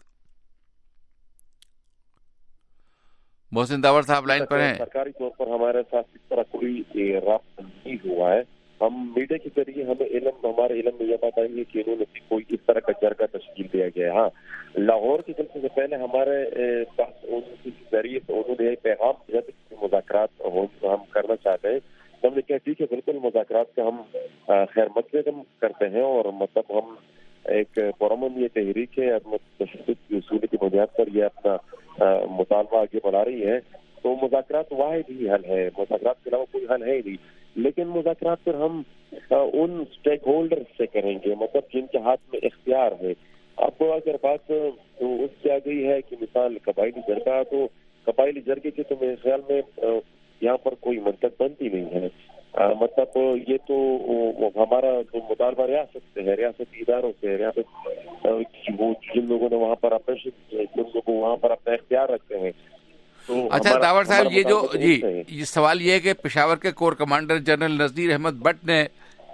Speaker 1: محسن داور صاحب لائن پر ہیں.
Speaker 12: سرکاری طور پر ہمارے ساتھ اس طرح کوئی رابطہ نہیں ہوا ہے. ہم میڈیا کے ذریعے ہمارے علم میں یہ بات آئی ہے کہ انہوں نے کوئی اس طرح کا جرگہ تشکیل دیا گیا ہے. ہاں، لاہور کے جلسے سے پہلے ہمارے پاس ان کے ذریعے سے انہوں نے پیغام دیا کہ مذاکرات ہم کرنا چاہتے ہیں. ہم نے کہا ٹھیک ہے، بالکل مذاکرات کا ہم خیر مقدم کرتے ہیں، اور مطلب ہم ایک پرامن یہ تحریک ہے تشدد کی اصول کی بنیاد پر یہ اپنا مطالبہ آگے بڑھا رہی ہے. تو مذاکرات واحد ہی حل ہے، مذاکرات کے علاوہ کوئی حل ہے ہی نہیں. لیکن مذاکرات پر ہم ان اسٹیک ہولڈر سے کریں گے، مطلب جن کے ہاتھ میں اختیار ہے. اب اگر بات اس سے آ گئی ہے کہ مثال قبائلی جرگہ، تو قبائلی جرگے کے تو میرے خیال میں یہاں پر کوئی منطق بنتی نہیں ہے. مطلب یہ تو ہمارا جو مطالبہ ریاست سے ہے، ریاستی اداروں سے، ریاست وہ جن لوگوں نے وہاں پر جن لوگ وہاں پر اپنا اختیار رکھتے ہیں.
Speaker 1: اچھا داور صاحب، یہ جو یہ سوال یہ ہے کہ پشاور کے corps commander general Nazir Ahmad Butt نے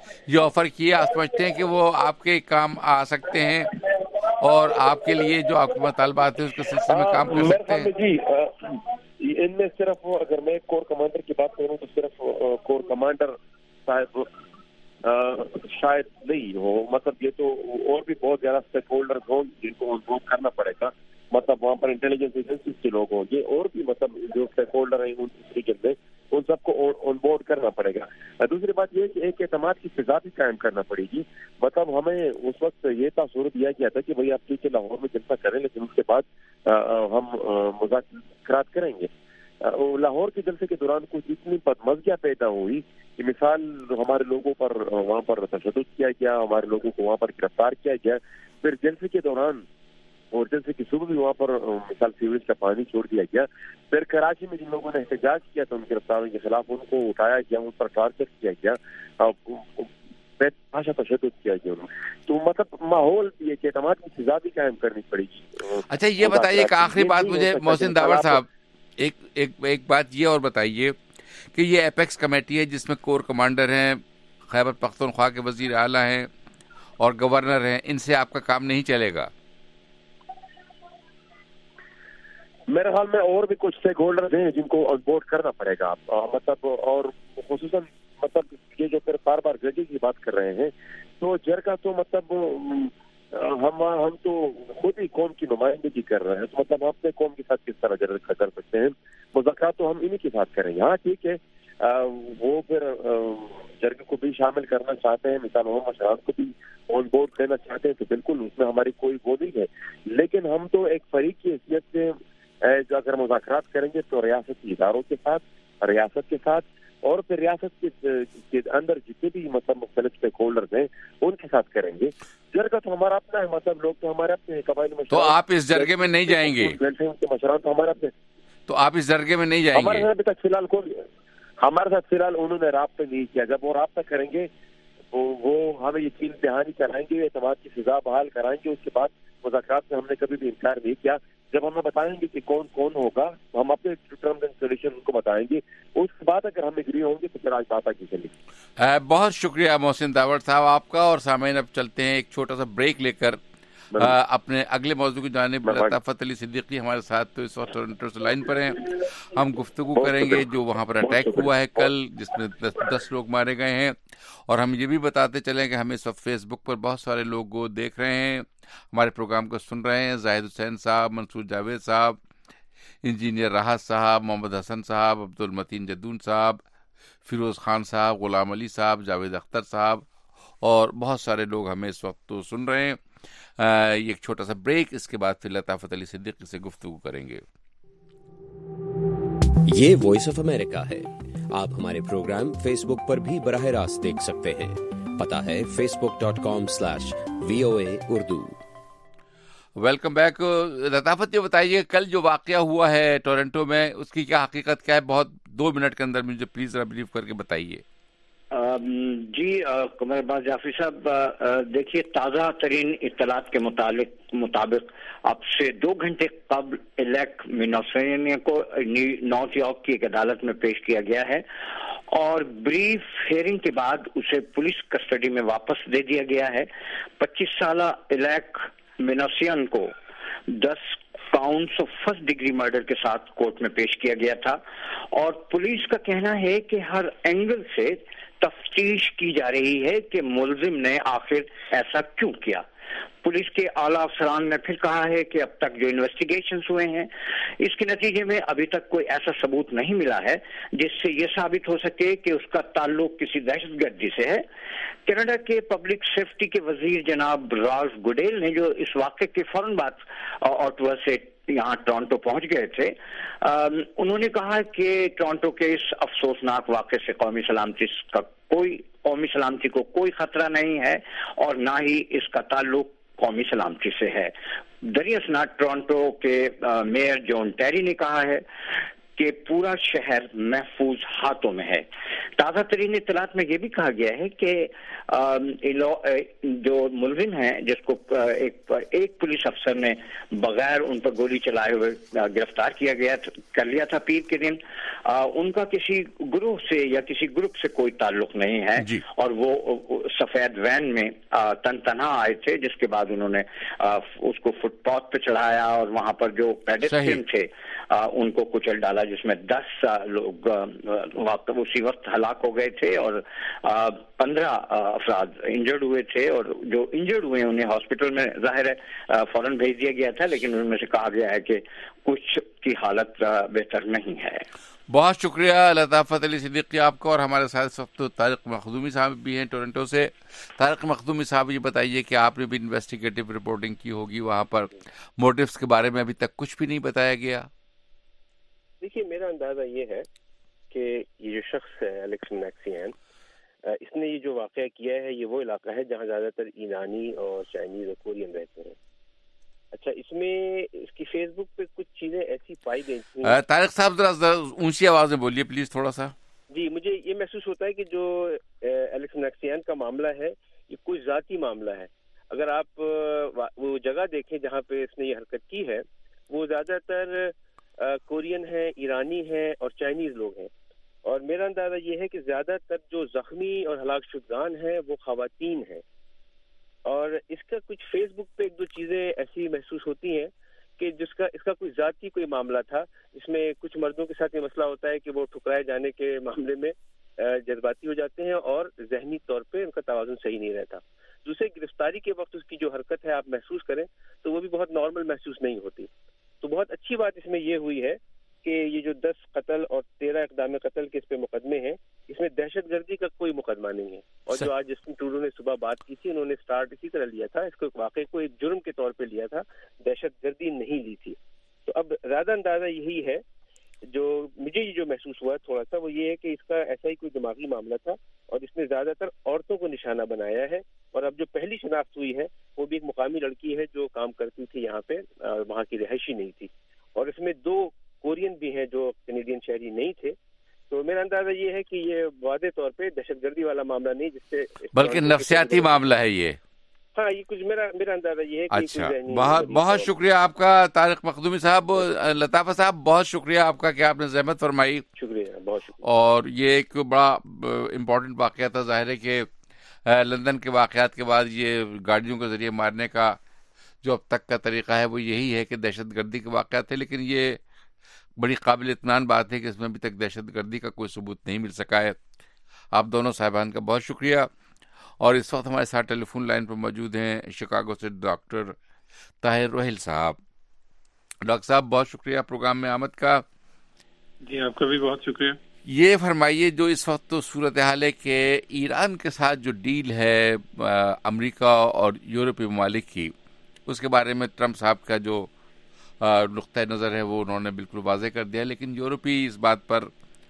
Speaker 1: یہ آفر کیا، آپ سمجھتے ہیں کہ وہ آپ کے کام آ سکتے ہیں اور آپ کے لیے جو آپ کے مطالبات ہیں اس کے سلسلے میں کام کر سکتے ہیں؟
Speaker 12: جی ان میں صرف اگر میں کور کمانڈر کی بات کروں تو صرف کور کمانڈر صاحب شاید نہیں ہو، مطلب یہ تو اور بھی بہت زیادہ اسٹیک ہولڈرز ہوں جن کو آن بورڈ کرنا پڑے گا، مطلب وہاں پر انٹیلیجنس ایجنسیز کے لوگ ہوں گے اور بھی مطلب جو اسٹیک ہولڈر ہیں ان طریقے سے ان سب کو آن بورڈ کرنا پڑے گا۔ دوسری بات یہ کہ ایک اعتماد کی فضا بھی قائم کرنا پڑے گی، مطلب ہمیں اس وقت یہ تصور دیا گیا تھا کہ بھائی آپ ٹھیک ہے لاہور میں جلسہ کریں لیکن اس کے بعد ہم مذاکرات کریں گے۔ لاہور کے جلسے کے دوران کچھ اتنی بدمزگیاں پیدا ہوئی کہ مثال ہمارے لوگوں پر وہاں پر تشدد کیا گیا، ہمارے لوگوں کو وہاں پر گرفتار کیا گیا، پھر جلسے کے دوران اور جلسے کی صبح بھی وہاں پر مثال سیوریج کا پانی چھوڑ دیا گیا، پھر کراچی میں جن لوگوں نے احتجاج کیا تھا ان گرفتاروں کے خلاف ان کو اٹھایا گیا، ان پر ٹارچر کیا گیا، بھاشا تشدد کیا گیا، تو مطلب ماحول ایک اعتماد کی فضا بھی قائم کرنی پڑے گی۔
Speaker 1: اچھا یہ بتائیے ایک آخری بات مجھے محسن داور صاحب، ایک بات یہ اور بتائیے کہ یہ ایپیکس کمیٹی ہے جس میں کور کمانڈر ہیں، خیبر پختونخوا کے وزیر اعلیٰ ہیں اور گورنر ہیں، ان سے آپ کا کام نہیں چلے گا؟
Speaker 12: میرے خیال میں اور بھی کچھ اسٹیک ہولڈرز ہیں جن کو آن بورڈ کرنا پڑے گا، مطلب اور خصوصاً مطلب یہ جو پھر بار بار جرگے کی بات کر رہے ہیں تو جرگہ تو مطلب ہم تو خود ہی قوم کی نمائندگی کر رہے ہیں، تو مطلب ہم اپنے قوم کے ساتھ کس طرح جرگہ کر سکتے ہیں؟ مذاکرات تو ہم انہی کے ساتھ کریں گے۔ ہاں ٹھیک ہے وہ پھر جرگے کو بھی شامل کرنا چاہتے ہیں، مثال محمد مشران کو بھی آن بورڈ لینا چاہتے ہیں تو بالکل اس میں ہماری کوئی وہ نہیں ہے، لیکن ہم تو ایک فریق کی حیثیت سے اگر مذاکرات کریں گے تو ریاستی اداروں کے ساتھ، ریاست کے ساتھ اور پھر ریاست کے اندر جتنے بھی مطلب مختلف اسٹیک ہولڈرز ہیں ان کے ساتھ کریں گے۔ جرگہ تو ہمارا اپنا ہے، مطلب لوگ تو ہمارے اپنے قبائلی مشران،
Speaker 1: تو آپ اس جرگے میں نہیں جائیں گے؟
Speaker 12: مشران تو ہمارے اپنے،
Speaker 1: تو آپ اس جرگے میں نہیں جائیں گے؟
Speaker 12: ہمارے ساتھ ابھی تک فی الحال ہمارے ساتھ فی الحال انہوں نے رابطہ نہیں کیا، جب وہ رابطہ کریں گے وہ ہمیں یقین دہانی کرائیں گے، اعتماد کی فضا بحال کرائیں گے، اس کے بعد مذاکرات سے ہم نے کبھی بھی انکار نہیں کیا۔ جب ہمیں بتائیں گے کہ کون کون ہوگا ہم اپنے ٹرمز اینڈ سولوشن ان کو بتائیں گے، اس کے بعد اگر ہم اگری ہوں گے تو پھر آج بات آگے چلے گی۔
Speaker 1: بہت شکریہ محسن داور صاحب آپ کا، اور سامعین اب چلتے ہیں ایک چھوٹا سا بریک لے کر اپنے اگلے موضوع کی جانب۔ لطافت علی صدیقی ہمارے ساتھ تو اس وقت ٹورنٹو سے لائن پر ہیں، ہم گفتگو کریں گے جو وہاں پر اٹیک ہوا ہے کل جس میں 10 لوگ مارے گئے ہیں، اور ہم یہ بھی بتاتے چلیں کہ ہمیں اس وقت فیس بک پر بہت سارے لوگ دیکھ رہے ہیں، ہمارے پروگرام کو سن رہے ہیں۔ زاہد حسین صاحب، منصور جاوید صاحب، انجینئر راحت صاحب، محمد حسن صاحب، عبد المتین جدون صاحب، فیروز خان صاحب، غلام علی صاحب، جاوید اختر صاحب اور بہت سارے لوگ ہمیں اس وقت تو سن رہے ہیں۔ ایک چھوٹا سا بریک، اس کے بعد پھر لطافت علی صدیقی سے گفتگو کریں گے۔
Speaker 13: یہ وائس آف امریکہ ہے۔ آپ ہمارے پروگرام فیس بک پر بھی براہ راست دیکھ سکتے ہیں، پتہ ہے facebook.com/VOA اردو۔
Speaker 1: Welcome back. لطافت یہ بتائیے کل جو واقعہ ہوا ہے ٹورنٹو میں اس کی کیا حقیقت کیا ہے؟ بہت 2 منٹ کے اندر مجھے پلیز بریف کر کے بتائیے۔
Speaker 14: جی قمر عباس جعفری صاحب، دیکھیے تازہ ترین اطلاعات کے مطابق اب سے 2 گھنٹے قبل الیک مینوسینیا کو نارتھ یارک کی ایک عدالت میں پیش کیا گیا ہے اور بریف ہیئرنگ کے بعد اسے پولیس کسٹڈی میں واپس دے دیا گیا ہے۔ 25 سالہ الیک مینوسین کو 10 counts of first degree murder کے ساتھ کورٹ میں پیش کیا گیا تھا، اور پولیس کا کہنا ہے کہ ہر اینگل سے تفتیش کی جا رہی ہے کہ ملزم نے آخر ایسا کیوں کیا۔ پولیس کے اعلیٰ افسران نے پھر کہا ہے کہ اب تک جو انویسٹیگیشنز ہوئے ہیں اس کے نتیجے میں ابھی تک کوئی ایسا ثبوت نہیں ملا ہے جس سے یہ ثابت ہو سکے کہ اس کا تعلق کسی دہشت گردی سے ہے۔ کینیڈا کے پبلک سیفٹی کے وزیر جناب رالف گوڈیل نے جو اس واقعے کے فوراً بعد آٹوا سے یہاں ٹورنٹو پہنچ گئے تھے، انہوں نے کہا کہ ٹورنٹو کے اس افسوسناک واقعے سے قومی سلامتی کو کوئی خطرہ نہیں ہے اور نہ ہی اس کا تعلق قومی سلامتی سے ہے۔ دریاسنا ٹورنٹو کے میئر جون ٹیری نے کہا ہے کہ پورا شہر محفوظ ہاتھوں میں ہے. تازہ ترین اطلاعات میں یہ بھی کہا گیا ہے کہ جو ملزم ہیں جس کو ایک پولیس افسر نے بغیر ان پر گولی چلائے ہوئے گرفتار کر لیا تھا پیر کے دن, ان کا کسی گروہ سے یا کسی گروپ سے کوئی تعلق نہیں ہے اور وہ سفید وین میں تنہا آئے تھے, جس کے بعد انہوں نے اس کو فٹ پاتھ پہ چڑھایا اور وہاں پر جو پیڈسٹرین تھے ان کو کچل ڈالا, جس میں 10 لوگ اسی وقت ہلاک ہو گئے تھے اور 15 افراد انجرڈ ہوئے تھے, اور جو انجرڈ ہوئے انہیں ہاسپٹل میں ظاہر ہے فوراً بھیج دیا گیا تھا, لیکن ان میں سے کہا گیا ہے کہ کچھ کی حالت بہتر نہیں ہے.
Speaker 1: بہت شکریہ لطافت علی صدیقی آپ کا. اور ہمارے ساتھ اس وقت طارق مخدومی صاحب بھی ہیں ٹورنٹو سے. طارق مخدومی صاحب یہ بتائیے کہ آپ نے بھی انویسٹیگیٹو رپورٹنگ کی ہوگی, وہاں پر موٹیوز کے بارے میں ابھی تک کچھ بھی نہیں بتایا گیا.
Speaker 12: دیکھیے میرا اندازہ یہ ہے کہ یہ جو شخص ہے الیکس مناکسیان, اس نے یہ جو واقعہ کیا ہے یہ وہ علاقہ ہے جہاں زیادہ تر ایرانی اور چائنیز اور کورین رہتے ہیں. اچھا, اس میں اس کی فیس بک پہ کچھ چیزیں ایسی پائی گئی تھیں.
Speaker 1: طارق صاحب ذرا اونچی آواز میں بولیے پلیز تھوڑا سا.
Speaker 12: جی, مجھے یہ محسوس ہوتا ہے کہ جو الیکس مناکسیان کا معاملہ ہے یہ کوئی ذاتی معاملہ ہے. اگر آپ وہ جگہ دیکھیں جہاں پہ اس نے یہ حرکت کی ہے, وہ زیادہ تر کورین ہیں, ایرانی ہیں اور چائنیز لوگ ہیں, اور میرا اندازہ یہ ہے کہ زیادہ تر جو زخمی اور ہلاک شدگان ہیں وہ خواتین ہیں. اور اس کا کچھ فیس بک پہ ایک دو چیزیں ایسی محسوس ہوتی ہیں کہ اس کا کوئی ذاتی کوئی معاملہ تھا. اس میں کچھ مردوں کے ساتھ یہ مسئلہ ہوتا ہے کہ وہ ٹھکرائے جانے کے معاملے میں جذباتی ہو جاتے ہیں اور ذہنی طور پہ ان کا توازن صحیح نہیں رہتا. دوسرے, گرفتاری کے وقت اس کی جو حرکت ہے آپ محسوس کریں تو وہ بھی بہت نارمل محسوس نہیں ہوتی. تو بہت اچھی بات اس میں یہ ہوئی ہے کہ یہ جو 10 قتل اور 13 اقدام قتل کے اس پہ مقدمے ہیں, اس میں دہشت گردی کا کوئی مقدمہ نہیں ہے. اور جو آج جسٹن ٹروڈو نے صبح بات کی تھی, انہوں نے سٹارٹ اسی طرح لیا تھا, اس کو واقعے کو ایک جرم کے طور پہ لیا تھا, دہشت گردی نہیں لی تھی. تو اب زیادہ اندازہ یہی ہے, جو مجھے جو محسوس ہوا تھوڑا سا, وہ یہ ہے کہ اس کا ایسا ہی کوئی دماغی معاملہ تھا اور اس نے زیادہ تر عورتوں کو نشانہ بنایا ہے. اور اب جو پہلی شناخت ہوئی ہے وہ بھی ایک مقامی لڑکی ہے جو کام کرتی تھی یہاں پہ, وہاں کی رہائشی نہیں تھی, اور اس میں 2 کورین بھی ہیں جو کینیڈین شہری نہیں تھے. تو میرا اندازہ یہ ہے کہ یہ واضح طور پہ دہشت گردی والا معاملہ نہیں, جس سے
Speaker 1: بلکہ نفسیاتی معاملہ ہے یہ.
Speaker 12: ہاں, یہ کچھ میرا اندازہ یہ ہے کہ
Speaker 1: اچھا, بہت شکریہ آپ کا طارق مخدومی صاحب. لطافت صاحب بہت شکریہ آپ کا کہ آپ نے زحمت فرمائی.
Speaker 12: شکریہ, بہت شکریہ.
Speaker 1: اور یہ ایک بڑا امپورٹنٹ واقعہ تھا. ظاہر ہے کہ لندن کے واقعات کے بعد یہ گاڑیوں کے ذریعے مارنے کا جو اب تک کا طریقہ ہے وہ یہی ہے کہ دہشت گردی کے واقعات تھے, لیکن یہ بڑی قابل اطمینان بات ہے کہ اس میں ابھی تک دہشت گردی کا کوئی ثبوت نہیں مل سکا ہے. آپ دونوں صاحبان کا بہت شکریہ. اور اس وقت ہمارے ساتھ ٹیلی فون لائن پر موجود ہیں شکاگو سے ڈاکٹر طاہر روہیل صاحب. ڈاکٹر صاحب بہت شکریہ پروگرام میں آمد کا.
Speaker 15: جی, آپ کا بھی بہت شکریہ.
Speaker 1: یہ فرمائیے, جو اس وقت تو صورتحال ہے کہ ایران کے ساتھ جو ڈیل ہے امریکہ اور یورپی ممالک کی, اس کے بارے میں ٹرمپ صاحب کا جو نقطۂ نظر ہے وہ انہوں نے بالکل واضح کر دیا, لیکن یورپی اس بات پر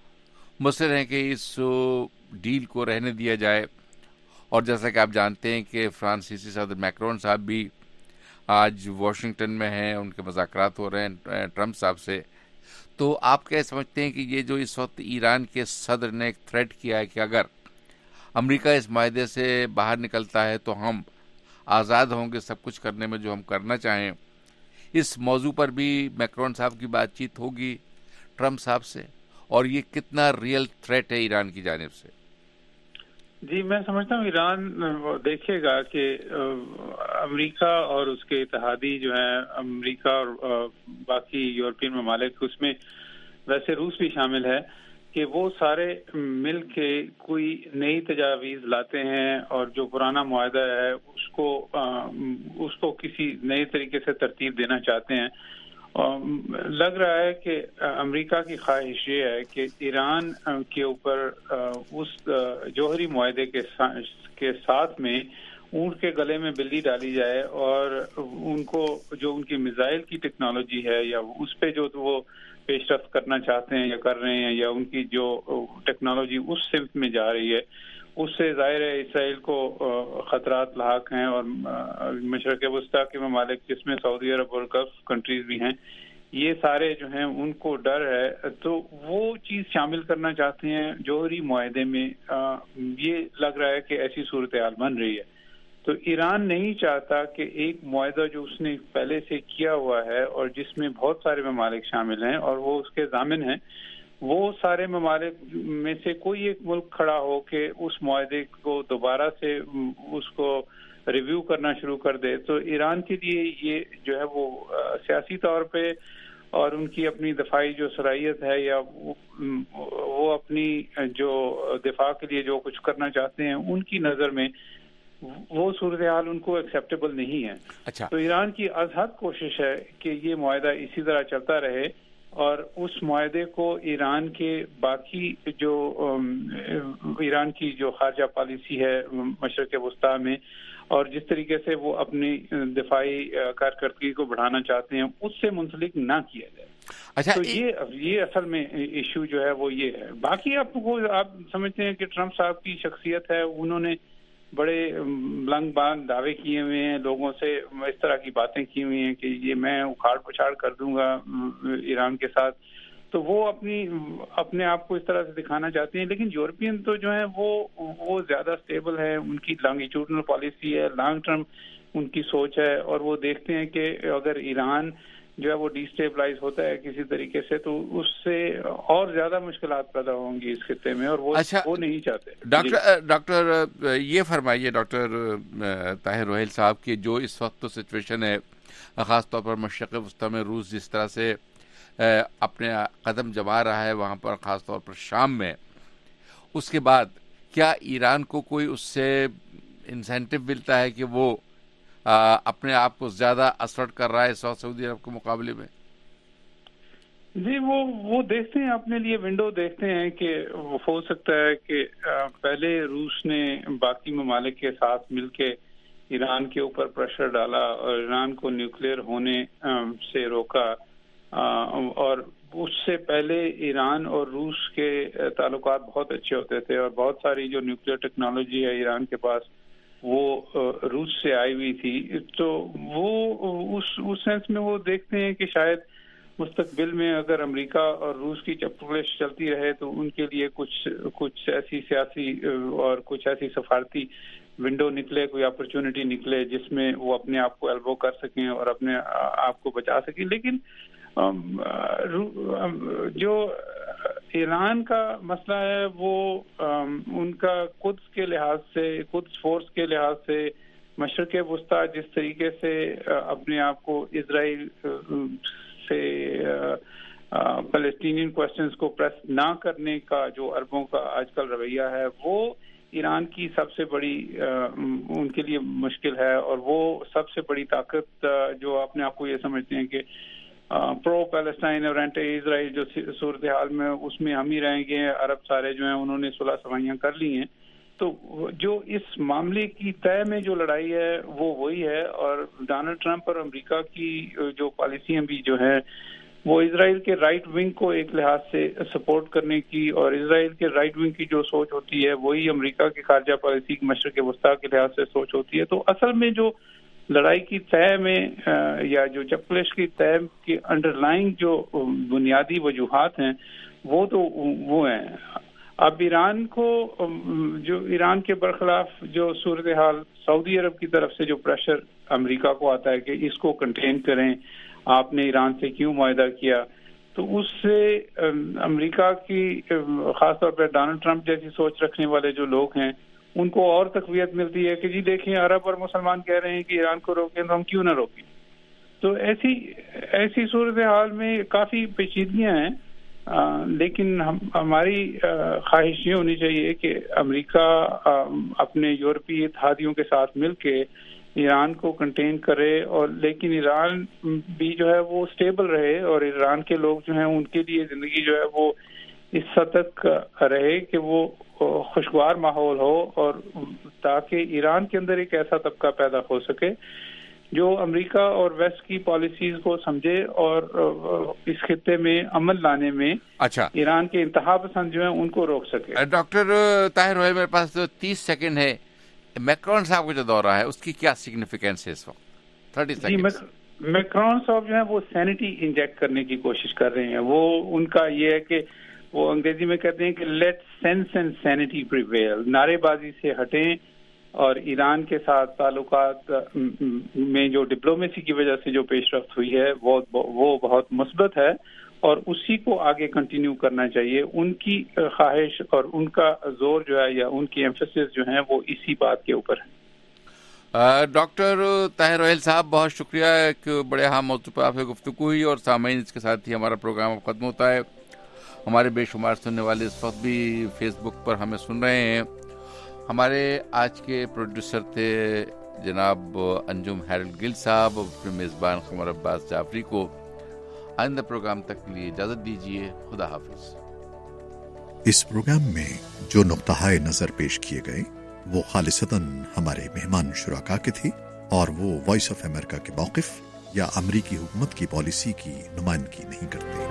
Speaker 1: مصر ہیں کہ اس ڈیل کو رہنے دیا جائے. اور جیسا کہ آپ جانتے ہیں کہ فرانسیسی صدر میکرون صاحب بھی آج واشنگٹن میں ہیں, ان کے مذاکرات ہو رہے ہیں ٹرمپ صاحب سے. تو آپ کیا سمجھتے ہیں کہ یہ جو اس وقت ایران کے صدر نے ایک تھریٹ کیا ہے کہ اگر امریکہ اس معاہدے سے باہر نکلتا ہے تو ہم آزاد ہوں گے سب کچھ کرنے میں جو ہم کرنا چاہیں, اس موضوع پر بھی میکرون صاحب کی بات چیت ہوگی ٹرمپ صاحب سے, اور یہ کتنا ریئل تھریٹ ہے ایران کی جانب سے؟
Speaker 15: جی, میں سمجھتا ہوں ایران دیکھے گا کہ امریکہ اور اس کے اتحادی جو ہیں, امریکہ اور باقی یورپین ممالک, اس میں ویسے روس بھی شامل ہے, کہ وہ سارے مل کے کوئی نئی تجاویز لاتے ہیں اور جو پرانا معاہدہ ہے اس کو کسی نئے طریقے سے ترتیب دینا چاہتے ہیں. لگ رہا ہے کہ امریکہ کی خواہش یہ ہے کہ ایران کے اوپر اس جوہری معاہدے کے ساتھ میں اونٹ کے گلے میں بلی ڈالی جائے, اور ان کو جو ان کی میزائل کی ٹیکنالوجی ہے یا اس پہ جو وہ پیش رفت کرنا چاہتے ہیں یا کر رہے ہیں, یا ان کی جو ٹیکنالوجی اس سمت میں جا رہی ہے, اس سے ظاہر ہے اسرائیل کو خطرات لاحق ہیں. اور مشرق وسطیٰ کے ممالک جس میں سعودی عرب اور گلف کنٹریز بھی ہیں, یہ سارے جو ہیں ان کو ڈر ہے، تو وہ چیز شامل کرنا چاہتے ہیں جوہری معاہدے میں. یہ لگ رہا ہے کہ ایسی صورتحال بن رہی ہے. تو ایران نہیں چاہتا کہ ایک معاہدہ جو اس نے پہلے سے کیا ہوا ہے اور جس میں بہت سارے ممالک شامل ہیں اور وہ اس کے ضامن ہیں، وہ سارے ممالک میں سے کوئی ایک ملک کھڑا ہو کہ اس معاہدے کو دوبارہ سے اس کو ریویو کرنا شروع کر دے. تو ایران کے لیے یہ جو ہے وہ سیاسی طور پہ اور ان کی اپنی دفاعی جو صلاحیت ہے یا وہ اپنی جو دفاع کے لیے جو کچھ کرنا چاہتے ہیں ان کی نظر میں وہ صورتحال ان کو ایکسیپٹیبل نہیں ہے.
Speaker 1: اچھا.
Speaker 15: تو ایران کی از حد کوشش ہے کہ یہ معاہدہ اسی طرح چلتا رہے اور اس معاہدے کو ایران کے باقی جو ایران کی جو خارجہ پالیسی ہے مشرق وسطیٰ میں اور جس طریقے سے وہ اپنی دفاعی کارکردگی کو بڑھانا چاہتے ہیں اس سے منسلک نہ کیا جائے.
Speaker 1: اچھا.
Speaker 15: تو یہ اصل میں ایشو جو ہے وہ یہ ہے. باقی آپ سمجھتے ہیں کہ ٹرمپ صاحب کی شخصیت ہے، انہوں نے بڑے بلند باند دعوے کیے ہوئے ہیں، لوگوں سے اس طرح کی باتیں کی ہوئی ہیں کہ یہ میں اکھاڑ پچھاڑ کر دوں گا ایران کے ساتھ. تو وہ اپنے آپ کو اس طرح سے دکھانا چاہتے ہیں. لیکن یورپین تو جو ہیں وہ زیادہ سٹیبل ہے، ان کی لانگیٹیوڈنل پالیسی ہے، لانگ ٹرم ان کی سوچ ہے، اور وہ دیکھتے ہیں کہ اگر ایران جو ہے وہ ڈی اسٹیبلائز ہوتا ہے کسی طریقے سے تو اس سے اور زیادہ مشکلات پیدا ہوں گی اس خطے میں، اور وہ نہیں چاہتے.
Speaker 1: ڈاکٹر یہ فرمائیے ڈاکٹر طاہر روحیل صاحب کہ جو اس وقت تو سچویشن ہے خاص طور پر مشرق وسطیٰ میں روس جس طرح سے اپنے قدم جما رہا ہے وہاں پر خاص طور پر شام میں، اس کے بعد کیا ایران کو کوئی اس سے انسینٹیو ملتا ہے کہ وہ اپنے آپ کو زیادہ اسرٹ کر رہا ہے سعودی عرب کے مقابلے میں؟
Speaker 15: جی وہ دیکھتے ہیں، اپنے لیے ونڈو دیکھتے ہیں کہ ہو سکتا ہے کہ پہلے روس نے باقی ممالک کے ساتھ مل کے ایران کے اوپر پریشر ڈالا اور ایران کو نیوکلیئر ہونے سے روکا، اور اس سے پہلے ایران اور روس کے تعلقات بہت اچھے ہوتے تھے اور بہت ساری جو نیوکلیئر ٹیکنالوجی ہے ایران کے پاس وہ روس سے آئی ہوئی تھی. تو وہ اس سینس میں وہ دیکھتے ہیں کہ شاید مستقبل میں اگر امریکہ اور روس کی چپکش چلتی رہے تو ان کے لیے کچھ ایسی سیاسی اور کچھ ایسی سفارتی ونڈو نکلے، کوئی اپرچونٹی نکلے جس میں وہ اپنے آپ کو ایلبو کر سکیں اور اپنے آپ کو بچا سکیں. لیکن جو ایران کا مسئلہ ہے وہ ان کا قدس کے لحاظ سے، قدس فورس کے لحاظ سے مشرق وسطیٰ جس طریقے سے اپنے آپ کو اسرائیل سے فلسطینین کوسچنز کو پریس نہ کرنے کا جو عربوں کا آج کل رویہ ہے وہ ایران کی سب سے بڑی ان کے لیے مشکل ہے، اور وہ سب سے بڑی طاقت جو اپنے آپ کو یہ سمجھتے ہیں کہ پرو پیلسٹائن اور اینٹی اسرائیل جو صورتحال میں اس میں ہم ہی رہیں گے، عرب سارے جو ہیں انہوں نے صلح صفائیاں کر لی ہیں. تو جو اس معاملے کی طے میں جو لڑائی ہے وہ وہی ہے، اور ڈونلڈ ٹرمپ اور امریکہ کی جو پالیسیاں بھی جو ہیں وہ اسرائیل کے رائٹ ونگ کو ایک لحاظ سے سپورٹ کرنے کی، اور اسرائیل کے رائٹ ونگ کی جو سوچ ہوتی ہے وہی امریکہ کی خارجہ پالیسی مشرق وسطیٰ کے لحاظ سے سوچ ہوتی ہے. تو اصل میں جو لڑائی کی طے میں یا جو چپکلش کی طے کی انڈر لائنگ جو بنیادی وجوہات ہیں وہ تو وہ ہیں. اب ایران کو جو ایران کے برخلاف جو صورتحال سعودی عرب کی طرف سے جو پریشر امریکہ کو آتا ہے کہ اس کو کنٹین کریں، آپ نے ایران سے کیوں معاہدہ کیا، تو اس سے امریکہ کی خاص طور پر ڈونلڈ ٹرمپ جیسی سوچ رکھنے والے جو لوگ ہیں ان کو اور تقویت ملتی ہے کہ جی دیکھیں عرب اور مسلمان کہہ رہے ہیں کہ ایران کو روکیں تو ہم کیوں نہ روکیں. تو ایسی صورتحال میں کافی پیچیدگیاں ہیں، لیکن ہماری خواہش یہ ہونی چاہیے کہ امریکہ اپنے یورپی اتحادیوں کے ساتھ مل کے ایران کو کنٹین کرے، اور لیکن ایران بھی جو ہے وہ سٹیبل رہے اور ایران کے لوگ جو ہیں ان کے لیے زندگی جو ہے وہ اس حد تک رہے کہ وہ خوشگوار ماحول ہو، اور تاکہ ایران کے اندر ایک ایسا طبقہ پیدا ہو سکے جو امریکہ اور ویسٹ کی پالیسیز کو سمجھے اور اس خطے میں عمل لانے میں ایران کے انتہا پسند جو ہیں ان کو روک سکے.
Speaker 1: ڈاکٹر طاہر روحیل میرے پاس 30 سیکنڈ ہے. میکرون صاحب کا جو دورہ ہے اس کی کیا سگنیفیکینس ہے اس وقت؟ 30 سیکنڈ.
Speaker 15: میکرون صاحب جو ہے وہ سینٹی انجیکٹ کرنے کی کوشش کر رہے ہیں. وہ ان کا یہ ہے کہ وہ انگریزی میں کہتے ہیں کہ let sense and sanity prevail, نعرے بازی سے ہٹیں اور ایران کے ساتھ تعلقات میں جو ڈپلومیسی کی وجہ سے جو پیش رفت ہوئی ہے وہ بہت مثبت ہے اور اسی کو آگے کنٹینیو کرنا چاہیے. ان کی خواہش اور ان کا زور جو ہے یا ان کی ایمفیسس جو ہیں وہ اسی بات کے اوپر ہے.
Speaker 1: ڈاکٹر طاہر روحیل صاحب بہت شکریہ، ایک بڑے اہم موضوع پر آپ سے گفتگو ہوئی اور سامعین اس کے ساتھ ہی ہمارا پروگرام ختم ہوتا ہے. ہمارے بے شمار سننے والے اس وقت بھی فیس بک پر ہمیں سن رہے ہیں. ہمارے آج کے پروڈیوسر تھے جناب انجم ہیرلڈ گل صاحب، اپنے میزبان قمر عباس جعفری کو آئندہ پروگرام تک کے لیے اجازت دیجیے. خدا حافظ.
Speaker 16: اس پروگرام میں جو نقطۂ نظر پیش کیے گئے وہ خالصتاً ہمارے مہمان شرکا کے تھے اور وہ وائس آف امریکہ کے موقف یا امریکی حکومت کی پالیسی کی نمائندگی نہیں کرتے.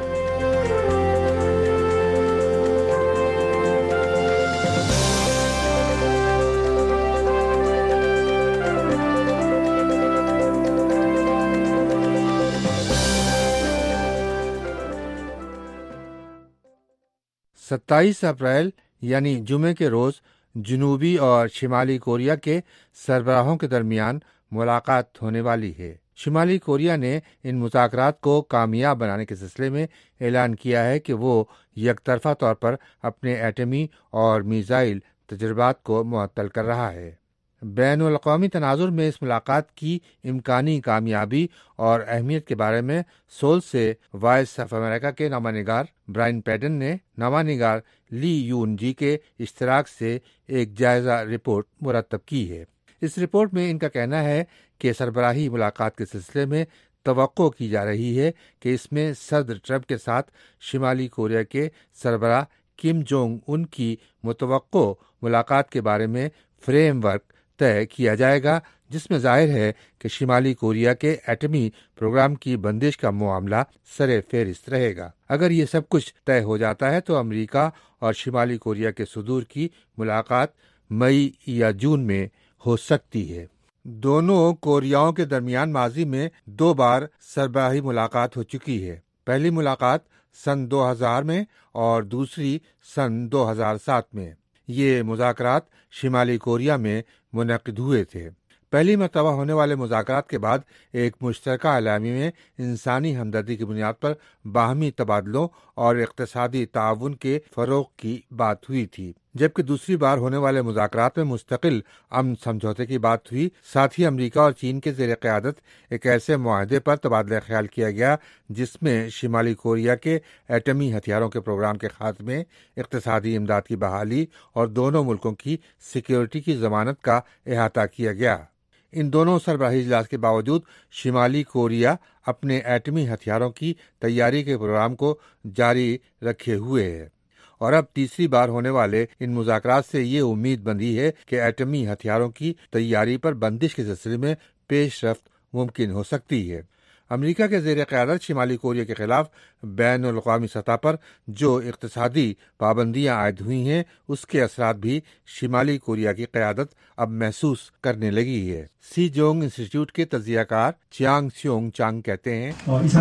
Speaker 17: ستائیس اپریل یعنی جمعے کے روز جنوبی اور شمالی کوریا کے سربراہوں کے درمیان ملاقات ہونے والی ہے. شمالی کوریا نے ان مذاکرات کو کامیاب بنانے کے سلسلے میں اعلان کیا ہے کہ وہ یک طرفہ طور پر اپنے ایٹمی اور میزائل تجربات کو معطل کر رہا ہے. بین الاقوامی تناظر میں اس ملاقات کی امکانی کامیابی اور اہمیت کے بارے میں سول سے وائس آف امریکہ کے نامہ نگار برائن پیڈن نے نامہ نگار لی یون جی کے اشتراک سے ایک جائزہ رپورٹ مرتب کی ہے. اس رپورٹ میں ان کا کہنا ہے کہ سربراہی ملاقات کے سلسلے میں توقع کی جا رہی ہے کہ اس میں صدر ٹرمپ کے ساتھ شمالی کوریا کے سربراہ کم جونگ ان کی متوقع ملاقات کے بارے میں فریم ورک طے کیا جائے گا، جس میں ظاہر ہے کہ شمالی کوریا کے ایٹمی پروگرام کی بندش کا معاملہ سر فہرست رہے گا. اگر یہ سب کچھ طے ہو جاتا ہے تو امریکہ اور شمالی کوریا کے صدور کی ملاقات مئی یا جون میں ہو سکتی ہے. دونوں کوریاؤں کے درمیان ماضی میں 2 بار سربراہی ملاقات ہو چکی ہے. پہلی ملاقات سن 2000 میں اور دوسری سن 2007 میں. یہ مذاکرات شمالی کوریا میں منعقد ہوئے تھے. پہلی مرتبہ ہونے والے مذاکرات کے بعد ایک مشترکہ اعلامیہ میں انسانی ہمدردی کی بنیاد پر باہمی تبادلوں اور اقتصادی تعاون کے فروغ کی بات ہوئی تھی، جبکہ دوسری بار ہونے والے مذاکرات میں مستقل امن سمجھوتے کی بات ہوئی. ساتھ ہی امریکہ اور چین کے زیر قیادت ایک ایسے معاہدے پر تبادلہ خیال کیا گیا جس میں شمالی کوریا کے ایٹمی ہتھیاروں کے پروگرام کے خاتمے، اقتصادی امداد کی بحالی اور دونوں ملکوں کی سیکیورٹی کی ضمانت کا احاطہ کیا گیا. ان دونوں سربراہی اجلاس کے باوجود شمالی کوریا اپنے ایٹمی ہتھیاروں کی تیاری کے پروگرام کو جاری رکھے ہوئے ہے اور اب تیسری بار ہونے والے ان مذاکرات سے یہ امید بندھی ہے کہ ایٹمی ہتھیاروں کی تیاری پر بندش کے سلسلے میں پیش رفت ممکن ہو سکتی ہے. امریکہ کے زیر قیادت شمالی کوریا کے خلاف بین الاقوامی سطح پر جو اقتصادی پابندیاں عائد ہوئی ہیں اس کے اثرات بھی شمالی کوریا کی قیادت اب محسوس کرنے لگی ہے. سی جونگ انسٹی ٹیوٹ کے تجزیہ کار چیانگ سیونگ چانگ کہتے ہیں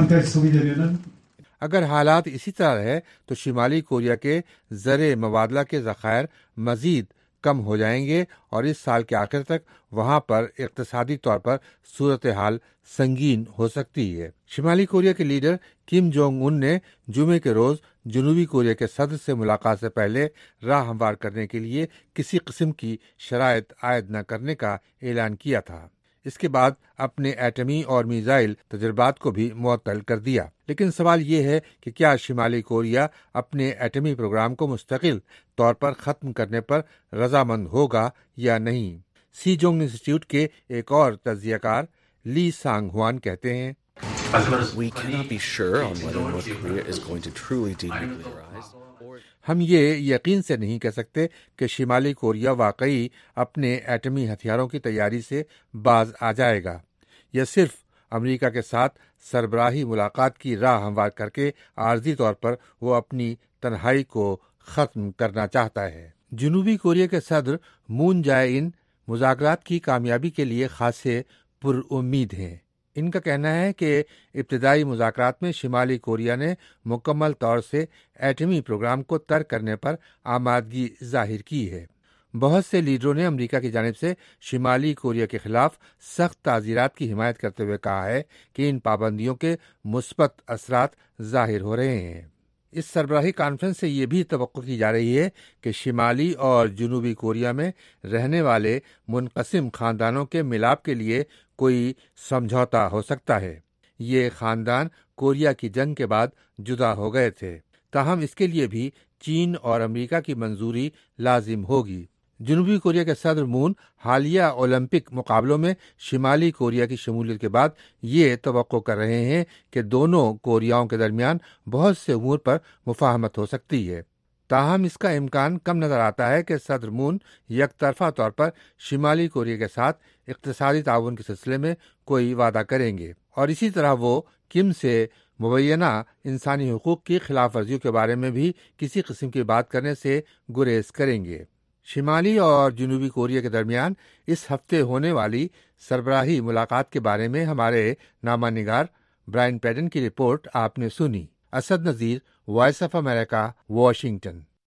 Speaker 17: اگر حالات اسی طرح رہے تو شمالی کوریا کے زر مبادلہ کے ذخائر مزید کم ہو جائیں گے اور اس سال کے آخر تک وہاں پر اقتصادی طور پر صورتحال سنگین ہو سکتی ہے. شمالی کوریا کے لیڈر کم جونگ ان نے جمعے کے روز جنوبی کوریا کے صدر سے ملاقات سے پہلے راہ ہموار کرنے کے لیے کسی قسم کی شرائط عائد نہ کرنے کا اعلان کیا تھا. اس کے بعد اپنے ایٹمی اور میزائل تجربات کو بھی معطل کر دیا. لیکن سوال یہ ہے کہ کیا شمالی کوریا اپنے ایٹمی پروگرام کو مستقل طور پر ختم کرنے پر رضامند ہوگا یا نہیں. سی جونگ انسٹی ٹیوٹ کے ایک اور تجزیہ کار لی سانگ ہوان کہتے ہیں ہم یہ یقین سے نہیں کہہ سکتے کہ شمالی کوریا واقعی اپنے ایٹمی ہتھیاروں کی تیاری سے باز آ جائے گا. یہ صرف امریکہ کے ساتھ سربراہی ملاقات کی راہ ہموار کر کے عارضی طور پر وہ اپنی تنہائی کو ختم کرنا چاہتا ہے. جنوبی کوریا کے صدر مون جائے ان مذاکرات کی کامیابی کے لیے خاصے پر امید ہیں. ان کا کہنا ہے کہ ابتدائی مذاکرات میں شمالی کوریا نے مکمل طور سے ایٹمی پروگرام کو ترک کرنے پر آمادگی ظاہر کی ہے۔ بہت سے لیڈروں نے امریکہ کی جانب سے شمالی کوریا کے خلاف سخت تعزیرات کی حمایت کرتے ہوئے کہا ہے کہ ان پابندیوں کے مثبت اثرات ظاہر ہو رہے ہیں۔ اس سربراہی کانفرنس سے یہ بھی توقع کی جا رہی ہے کہ شمالی اور جنوبی کوریا میں رہنے والے منقسم خاندانوں کے ملاپ کے لیے کوئی سمجھوتا ہو سکتا ہے۔ یہ خاندان کوریا کی جنگ کے بعد جدا ہو گئے تھے، تاہم اس کے لیے بھی چین اور امریکہ کی منظوری لازم ہوگی۔ جنوبی کوریا کے صدر مون حالیہ اولمپک مقابلوں میں شمالی کوریا کی شمولیت کے بعد یہ توقع کر رہے ہیں کہ دونوں کوریاؤں کے درمیان بہت سے امور پر مفاہمت ہو سکتی ہے۔ تاہم اس کا امکان کم نظر آتا ہے کہ صدر مون یک طرفہ طور پر شمالی کوریا کے ساتھ اقتصادی تعاون کے سلسلے میں کوئی وعدہ کریں گے، اور اسی طرح وہ کم سے مبینہ انسانی حقوق کی خلاف ورزیوں کے بارے میں بھی کسی قسم کی بات کرنے سے گریز کریں گے۔ شمالی اور جنوبی کوریا کے درمیان اس ہفتے ہونے والی سربراہی ملاقات کے بارے میں ہمارے نامہ نگار برائن پیڈن کی رپورٹ آپ نے سنی۔ Asad Nazir, voice of America, Washington.